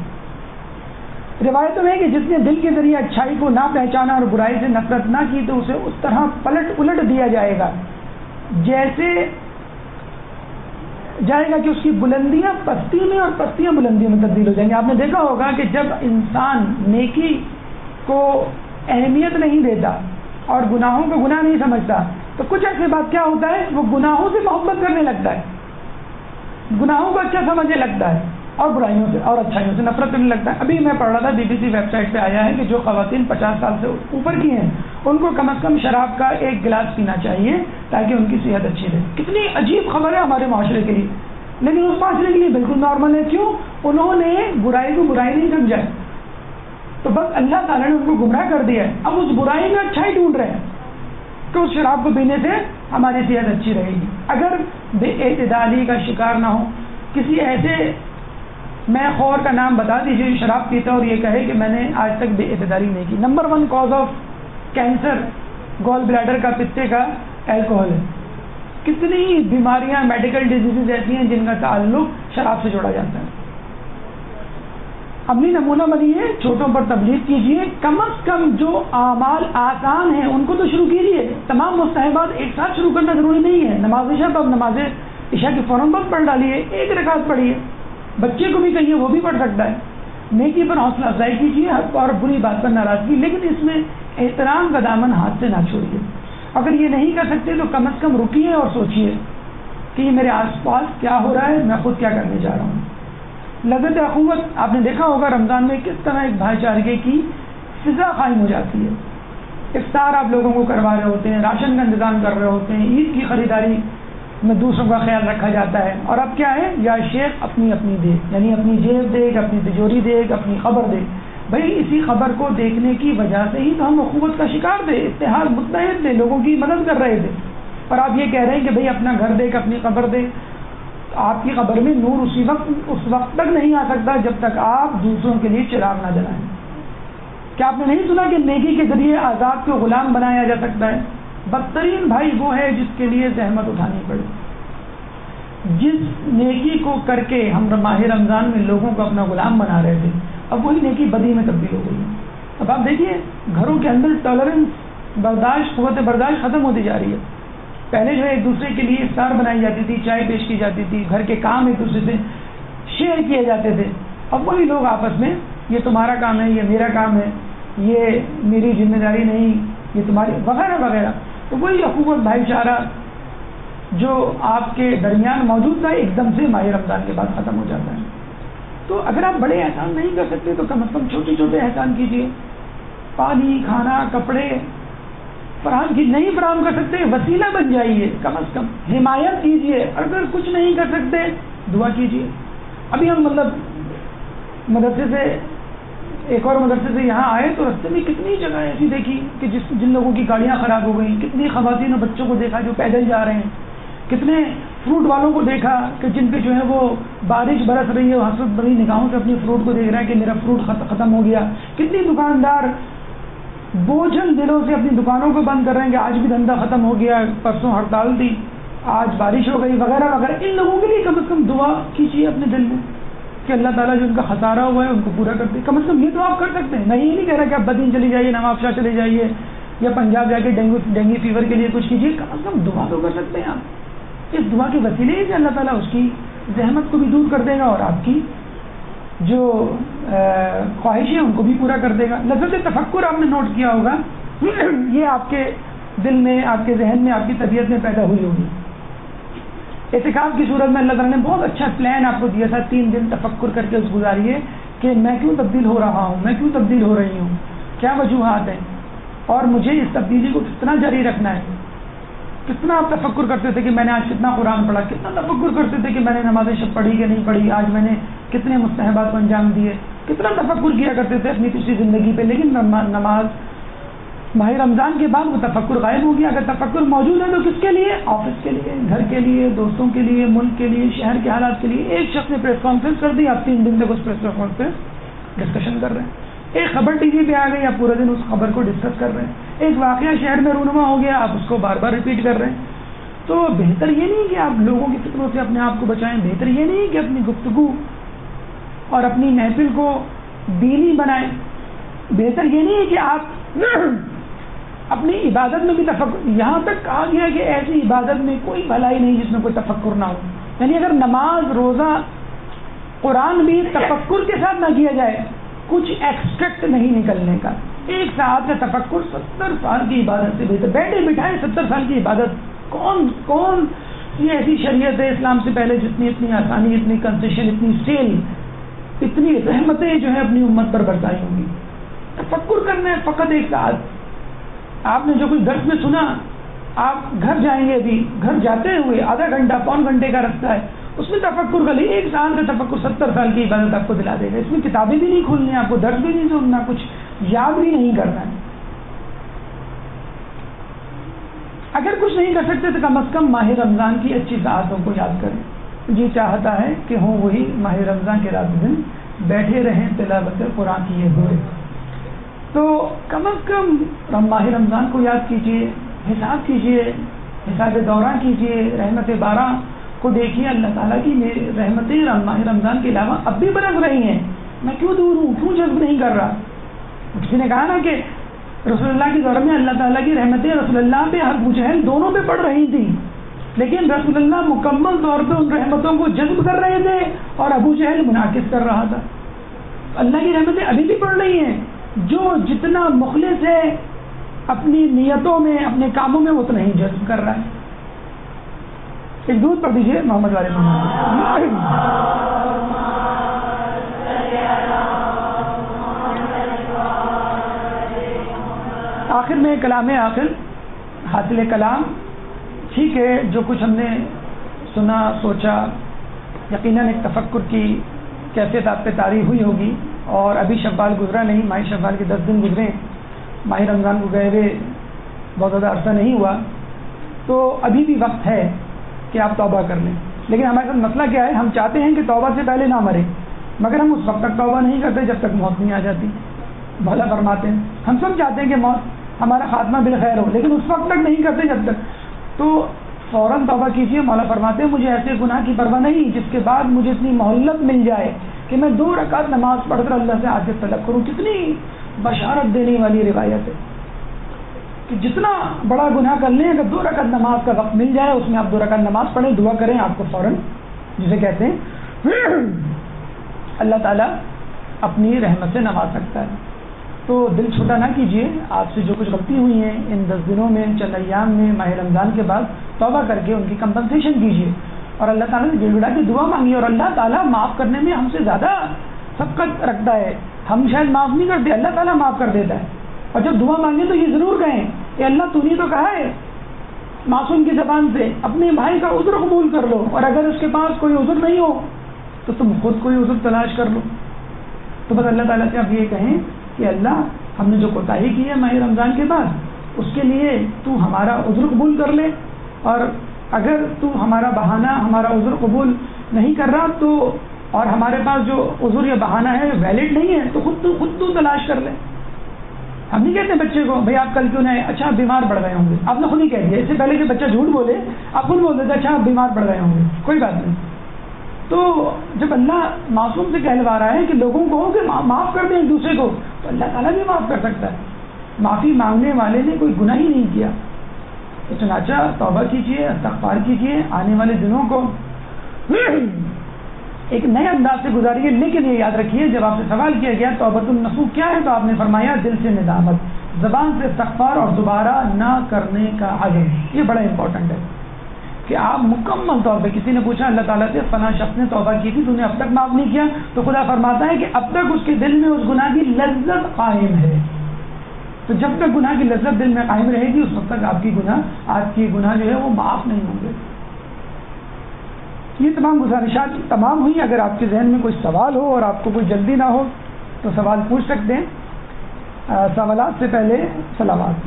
روایتوں میں کہ جس نے دل کے ذریعے اچھائی کو نہ پہچانا اور برائی سے نفرت نہ کی تو اسے اس طرح الٹ دیا جائے گا جیسے جائے گا کہ اس کی بلندیاں پستی میں اور پستیاں بلندیوں میں تبدیل ہو جائیں گی. آپ نے دیکھا ہوگا کہ جب انسان نیکی کو اہمیت نہیں دیتا اور گناہوں کو گناہ نہیں سمجھتا تو کچھ عرصے بعد کیا ہوتا ہے، وہ گناہوں سے محبت کرنے لگتا ہے، گناہوں کو اچھا سمجھنے لگتا ہے اور برائیوں سے اور اچھائیوں سے نفرت کرنے لگتا ہے. ابھی میں پڑھ رہا تھا BBC ویب سائٹ پہ آیا ہے کہ جو خواتین 50 سال سے اوپر کی ہیں ان کو کم از کم شراب کا 1 گلاس پینا چاہیے تاکہ ان کی صحت اچھی رہے. کتنی عجیب خبر ہے ہمارے معاشرے کے لیے، لیکن اس معاشرے کے لیے بالکل نارمل ہے. کیوں؟ انہوں نے برائی کو برائی نہیں سمجھا ہے، تو بس اللہ تعالیٰ نے ان کو گمراہ کر دیا ہے. اب اس برائی میں اچھائی ڈھونڈ رہے ہیں کہ اس شراب کو پینے سے ہماری صحت اچھی رہے گی. اگر بے اعتدالی کا شکار نہ ہو، کسی ایسے میں خور کا نام بتا دیجیے جو شراب پیتا اور یہ کہے کہ میں نے آج تک بے اعتدالی نہیں کی. Number 1 cause of cancer gall bladder کا، پتے کا، الکوہل ہے. کتنی بیماریاں، میڈیکل ڈیزیزز ایسی ہیں جن کا تعلق شراب سے جوڑا جاتا ہے. عملی نمونہ بنیے، چھوٹوں پر تبلیغ کیجیے، کم از کم جو اعمال آسان ہیں ان کو تو شروع کیجیے. تمام مستحبات ایک ساتھ شروع کرنا ضروری نہیں ہے. نماز عشاء تو اب نماز عشاء کی فوراً بعد پڑھ ڈالیے، 1 رکعت پڑھیے. بچے کو بھی کہیے وہ بھی پڑھ سکتا ہے. نیکی پر حوصلہ افزائی کیجیے اور بری بات پر ناراضگی، لیکن اس میں احترام کا دامن ہاتھ سے نہ چھوڑیے. اگر یہ نہیں کر سکتے تو کم از کم رکیے اور سوچیے کہ یہ میرے آس پاس کیا ہو رہا ہے، میں خود کیا کرنے جا رہا ہوں. لذت اخوت آپ نے دیکھا ہوگا رمضان میں کس طرح ایک بھائی چارگی کی فضا قائم ہو جاتی ہے. افطار آپ لوگوں کو کروا رہے ہوتے ہیں، راشن کا انتظام کر رہے ہوتے ہیں، عید کی خریداری میں دوسروں کا خیال رکھا جاتا ہے. اور اب کیا ہے، یا شیخ اپنی دے، یعنی اپنی جیب دے، اپنی تجوری دے، اپنی خبر دے. بھائی اسی خبر کو دیکھنے کی وجہ سے ہی تو ہم اخوت کا شکار تھے، اتحاد متحد تھے، لوگوں کی مدد کر رہے تھے. اور آپ یہ کہہ رہے ہیں کہ بھائی اپنا گھر دیکھ، اپنی خبر دے. آپ کی خبر میں نور اس وقت تک نہیں آ سکتا جب تک آپ دوسروں کے لیے چراغ نہ جلائیں. کیا آپ نے نہیں سنا کہ نیکی کے ذریعے آزاد کو غلام بنایا جا سکتا ہے؟ بدترین بھائی وہ ہے جس کے لیے زحمت اٹھانی پڑے. جس نیکی کو کر کے ہم ماہ رمضان میں لوگوں کو اپنا غلام بنا رہے تھے، اب وہی نیکی بدی میں تبدیل ہو گئی ہے. اب آپ دیکھیے گھروں کے اندر ٹالرنس، برداشت، قوت برداشت ختم ہوتی جا رہی ہے. پہلے جو ہے ایک دوسرے کے لیے افطار بنائی جاتی تھی، چائے پیش کی جاتی تھی، گھر کے کام ایک دوسرے سے شیئر کیے جاتے تھے. اب وہی لوگ آپس میں یہ تمہارا کام ہے، یہ میرا کام ہے، یہ میری ذمہ داری نہیں، یہ تمہاری، وغیرہ وغیرہ. تو وہی اخوت، بھائی چارہ جو آپ کے درمیان موجود تھا ایک دم سے ماہ رمضان کے بعد ختم ہو جاتا ہے. تو اگر آپ بڑے احسان نہیں کر سکتے تو کم از کم چھوٹے چھوٹے احسان کیجیے. پانی، کھانا، کپڑے فراہم کی نہیں فراہم کر سکتے وسیلہ بن جائیے، کم از کم حمایت کیجیے. اگر کچھ نہیں کر سکتے دعا کیجیے. ابھی ہم مدرسے سے، ایک اور مدرسے سے یہاں آئے تو رستے میں کتنی جگہ ایسی دیکھی کہ جن لوگوں کی گاڑیاں خراب ہو گئیں، کتنی خواتین اور بچوں کو دیکھا جو پیدل جا رہے ہیں، کتنے فروٹ والوں کو دیکھا کہ جن پہ جو ہے وہ بارش برس رہی ہے، وہ حسرت بھری نگاہوں سے اپنی فروٹ کو دیکھ رہا ہے کہ میرا فروٹ ختم ہو گیا. کتنی دکاندار بوجھل دلوں سے اپنی دکانوں کو بند کر رہے ہیں کہ آج بھی دھندا ختم ہو گیا، پرسوں ہڑتال تھی، آج بارش ہو گئی، وغیرہ وغیرہ. ان لوگوں کے لیے کم از کم دعا کیجیے اپنے دل میں کہ اللہ تعالیٰ جو ان کا خسارہ ہوا ہے ان کو پورا کر دے. کم از کم یہ تو آپ کر سکتے ہیں. میں یہ نہیں کہہ رہا کہ آپ بدین چلی جائیے، نواب شاہ چلے جائیے یا پنجاب جا کے ڈینگی فیور کے لیے کچھ کیجیے. کم از کم دعا تو کر سکتے ہیں آپ. اس دعا کے وسیلے سے اللہ تعالیٰ اس کی زحمت کو بھی دور کر دے گا اور آپ کی جو خواہشیں ان کو بھی پورا کر دے گا. لذت تفکر آپ نے نوٹ کیا ہوگا، یہ آپ کے دل میں، آپ کے ذہن میں، آپ کی طبیعت میں پیدا ہوئی ہوگی. اعتکاف کی صورت میں اللہ تعالیٰ نے بہت اچھا پلان آپ کو دیا تھا. 3 دن تفکر کر کے اس گزاریے کہ میں کیوں تبدیل ہو رہا ہوں، میں کیوں تبدیل ہو رہی ہوں، کیا وجوہات ہیں اور مجھے اس تبدیلی کو کتنا جاری رکھنا ہے. کتنا آپ تفکر کرتے تھے کہ میں نے آج کتنا قرآن پڑھا، کتنا تفکر کرتے تھے کہ میں نے نمازیں شب پڑھی کہ نہیں پڑھی، آج میں نے کتنے مستحبات کو انجام دیے، کتنا تفکر کیا کرتے تھے اپنی پچھلی زندگی پہ. لیکن نماز ماہ رمضان کے بعد وہ تفکر غائب ہو گیا. اگر تفکر موجود ہے تو کس کے لیے؟ آفس کے لیے، گھر کے لیے، دوستوں کے لیے، ملک کے لیے، شہر کے حالات کے لیے. ایک شخص نے پریس کانفرنس کر دی، آپ 3 دن تک اس پریس کانفرنس ڈسکشن کر رہے ہیں. ایک خبر ٹی وی پہ آ گئی، آپ پورا دن اس خبر کو ڈسکس کر رہے ہیں. ایک واقعہ شہر میں رونما ہو گیا، آپ اس کو بار بار ریپیٹ کر رہے ہیں. تو بہتر یہ نہیں کہ آپ لوگوں کی فکروں سے اپنے آپ کو بچائیں. بہتر یہ نہیں کہ اپنی گفتگو اور اپنی محفل کو دینی بنائیں. بہتر یہ نہیں ہے کہ آپ اپنی عبادت میں بھی تفکر. یہاں تک کہا گیا کہ ایسی عبادت میں کوئی بھلائی نہیں جس میں کوئی تفکر نہ ہو. یعنی اگر نماز، روزہ، قرآن بھی تفکر کے ساتھ نہ کیا جائے، کچھ ایکسٹریکٹ نہیں نکلنے کا. 1 ساعت کا تفکر 70 سال کی عبادت سے بہتر. بیٹھے بٹھائے 70 سال کی عبادت. کون یہ ایسی شریعت ہے اسلام سے پہلے جس نے اتنی آسانی، اتنی کنسیشن، اتنی سیل، اتنی رحمتیں جو ہے اپنی امت پر برسائی ہوں گی. تفکر کرنا ہے فقط 1 ساعت. آپ نے جو کچھ درس میں سنا، آپ گھر جائیں گے، ابھی گھر جاتے ہوئے آدھا گھنٹہ، پون گھنٹے کا رستہ ہے، اس میں تفکر کر لیے. 1 سال کا تفکر 70 سال کی عبادت آپ کو دلا دے گا. اس میں کتابیں بھی نہیں کھولنی، آپ کو درس بھی نہیں سننا، کچھ یاد بھی نہیں کرنا ہے. اگر کچھ نہیں کر سکتے تو کم از کم ماہ رمضان کی اچھی ساعتوں کو یاد کریں. جی چاہتا ہے کہ ہوں وہی ماہ رمضان کے رات دن بیٹھے رہیں تلاوت قرآن کیے ہوئے. تو کم از کم ماہ رمضان کو یاد کیجیے، حساب کیجیے، حساب دوران کیجیے، رحمت بارہ کو دیکھیے. اللہ تعالیٰ کی رحمتیں ماہ رمضان کے علاوہ اب بھی برس رہی ہیں. میں کیوں دور ہوں، کیوں جذب نہیں کر رہا؟ کسی نے کہا نا کہ رسول اللہ کے دور میں اللہ تعالیٰ کی رحمتیں رسول اللہ پہ، ابو جہل دونوں پہ پڑ رہی تھیں، لیکن رسول اللہ مکمل طور پہ ان رحمتوں کو جذب کر رہے تھے اور ابو جہل منعکس کر رہا تھا. اللہ کی رحمتیں ابھی بھی پڑ رہی ہیں. جو جتنا مخلص ہے اپنی نیتوں میں، اپنے کاموں میں، اتنا ہی جذب کر رہا ہے. ایک دودھ پڑھ دیجیے محمد والے آخر میں کلام آخر، حاصل کلام. ٹھیک ہے، جو کچھ ہم نے سنا، سوچا، یقیناً ایک تفکر کی کیفیت آپ پہ طاری ہوئی ہوگی. اور ابھی شوال گزرا نہیں، ماہ شوال کے 10 دن گزرے، ماہ رمضان کو گئے ہوئے بہت زیادہ عرصہ نہیں ہوا. تو ابھی بھی وقت ہے کہ آپ توبہ کر لیں. لیکن ہمارے ساتھ مسئلہ کیا ہے، ہم چاہتے ہیں کہ توبہ سے پہلے نہ مرے، مگر ہم اس وقت تک توبہ نہیں کرتے جب تک موت نہیں آ جاتی. بھلا فرماتے ہیں، ہم سب چاہتے ہیں کہ موت ہمارا خاتمہ بالخیر ہو، لیکن اس وقت تک نہیں کرتے جب تک. تو فوراً توبہ کیجیے. مولا فرماتے ہیں مجھے ایسے گناہ کی پرواہ نہیں جس کے بعد مجھے اتنی مہلت مل جائے کہ میں 2 رکعت نماز پڑھ کر اللہ سے عاجز طلب کروں. کتنی بشارت دینے والی روایت ہے کہ جتنا بڑا گناہ کر لیں اگر 2 رکعت نماز کا وقت مل جائے اس میں آپ 2 رکعت نماز پڑھیں, دعا کریں, آپ کو فوراً جسے کہتے ہیں اللہ تعالیٰ اپنی رحمت سے نواز سکتا ہے. تو دل چھوٹا نہ کیجیے. آپ سے جو کچھ غلطی ہوئی ہیں ان 10 دنوں میں, چند ایام میں, ماہ رمضان کے بعد توبہ کر کے ان کی کمپنسیشن کیجیے اور اللہ تعالیٰ سے گڑ گڑا کی دعا مانگیے. اور اللہ تعالیٰ معاف کرنے میں ہم سے زیادہ سبقت رکھتا ہے. ہم شاید معاف نہیں کرتے, اللہ تعالیٰ معاف کر دیتا ہے. اور جب دعا مانگیں تو یہ ضرور کہیں کہ اللہ تو نے تو کہا ہے معصوم کی زبان سے اپنے بھائی کا عذر قبول کر لو, اور اگر اس کے پاس کوئی عذر نہیں ہو تو تم خود کوئی عذر تلاش کر لو. تو بس اللہ تعالیٰ سے آپ یہ کہیں کہ اللہ ہم نے جو کوتاہی کی ہے ماہ رمضان کے بعد اس کے لیے تو ہمارا عذر قبول کر لے, اور اگر تو ہمارا بہانہ ہمارا عذر قبول نہیں کر رہا تو اور ہمارے پاس جو عذر یا بہانہ ہے ویلڈ نہیں ہے تو خود تو تلاش کر لے. ہم نہیں کہتے بچے کو بھائی آپ کل کیوں نہیں, اچھا آپ بیمار پڑ گئے ہوں گے, آپ نے خود ہی کہہ دیا. اس سے پہلے کہ بچہ جھوٹ بولے آپ خود بول دیتے اچھا آپ بیمار پڑ گئے ہوں گے, کوئی بات نہیں. تو جب اللہ معصوم سے کہلوا رہا ہے کہ لوگوں کو کہ معاف کر دیں ایک دوسرے کو, تو اللہ تعالیٰ بھی معاف کر سکتا ہے. معافی مانگنے والے نے کوئی گناہ ہی نہیں کیا. تو چنانچہ توبہ کیجیے, استغفار کیجیے, آنے والے دنوں کو ایک نئے انداز سے گزاریے. لیکن یہ یاد رکھیے جب آپ سے سوال کیا گیا توبۃ النصوح کیا ہے تو آپ نے فرمایا دل سے ندامت, زبان سے استغفار اور دوبارہ نہ کرنے کا عزم. یہ بڑا امپورٹنٹ ہے کہ آپ مکمل طور پہ, کسی نے پوچھا اللہ تعالیٰ سے فلاں شخص نے توبہ کی تھی تو نے اب تک معاف نہیں کیا, تو خدا فرماتا ہے کہ اب تک اس کے دل میں اس گناہ کی لذت قائم ہے. تو جب تک گناہ کی لذت دل میں قائم رہے گی اس وقت تک آپ کی گناہ جو ہے وہ معاف نہیں ہوں گے. یہ تمام گزارشات تمام ہوئی. اگر آپ کے ذہن میں کوئی سوال ہو اور آپ کو کوئی جلدی نہ ہو تو سوال پوچھ سکتے ہیں. سوالات سے پہلے صلوات.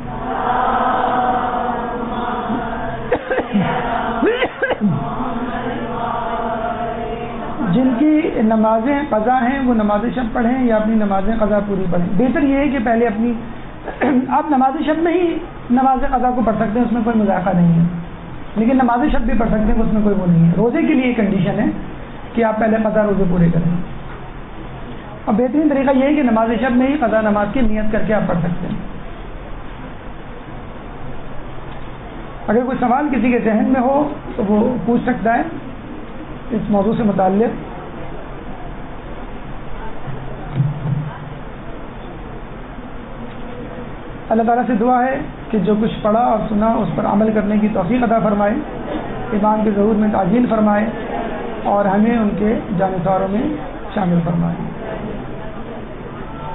جن کی نمازیں قضا ہیں وہ نماز شب پڑھیں یا اپنی نمازیں قضا پوری پڑھیں. بہتر یہ ہے کہ پہلے اپنی آپ نماز شب میں ہی نماز قضا کو پڑھ سکتے ہیں, اس میں کوئی مذاکرہ نہیں ہے, لیکن نماز شب بھی پڑھ سکتے ہیں, اس میں کوئی وہ نہیں ہے. روزے کے لیے کنڈیشن ہے کہ آپ پہلے قضا روزے پورے کریں. اور بہترین طریقہ یہ ہے کہ نماز شب میں ہی قضا نماز کی نیت کر کے آپ پڑھ سکتے ہیں. اگر کوئی سوال کسی کے ذہن میں ہو تو وہ پوچھ سکتا ہے اس موضوع سے متعلق. اللہ تعالیٰ سے دعا ہے کہ جو کچھ پڑھا اور سنا اس پر عمل کرنے کی توفیق عطا فرمائے, ایمان کے ظہور میں تعجیل فرمائے اور ہمیں ان کے جانصاروں میں شامل فرمائے.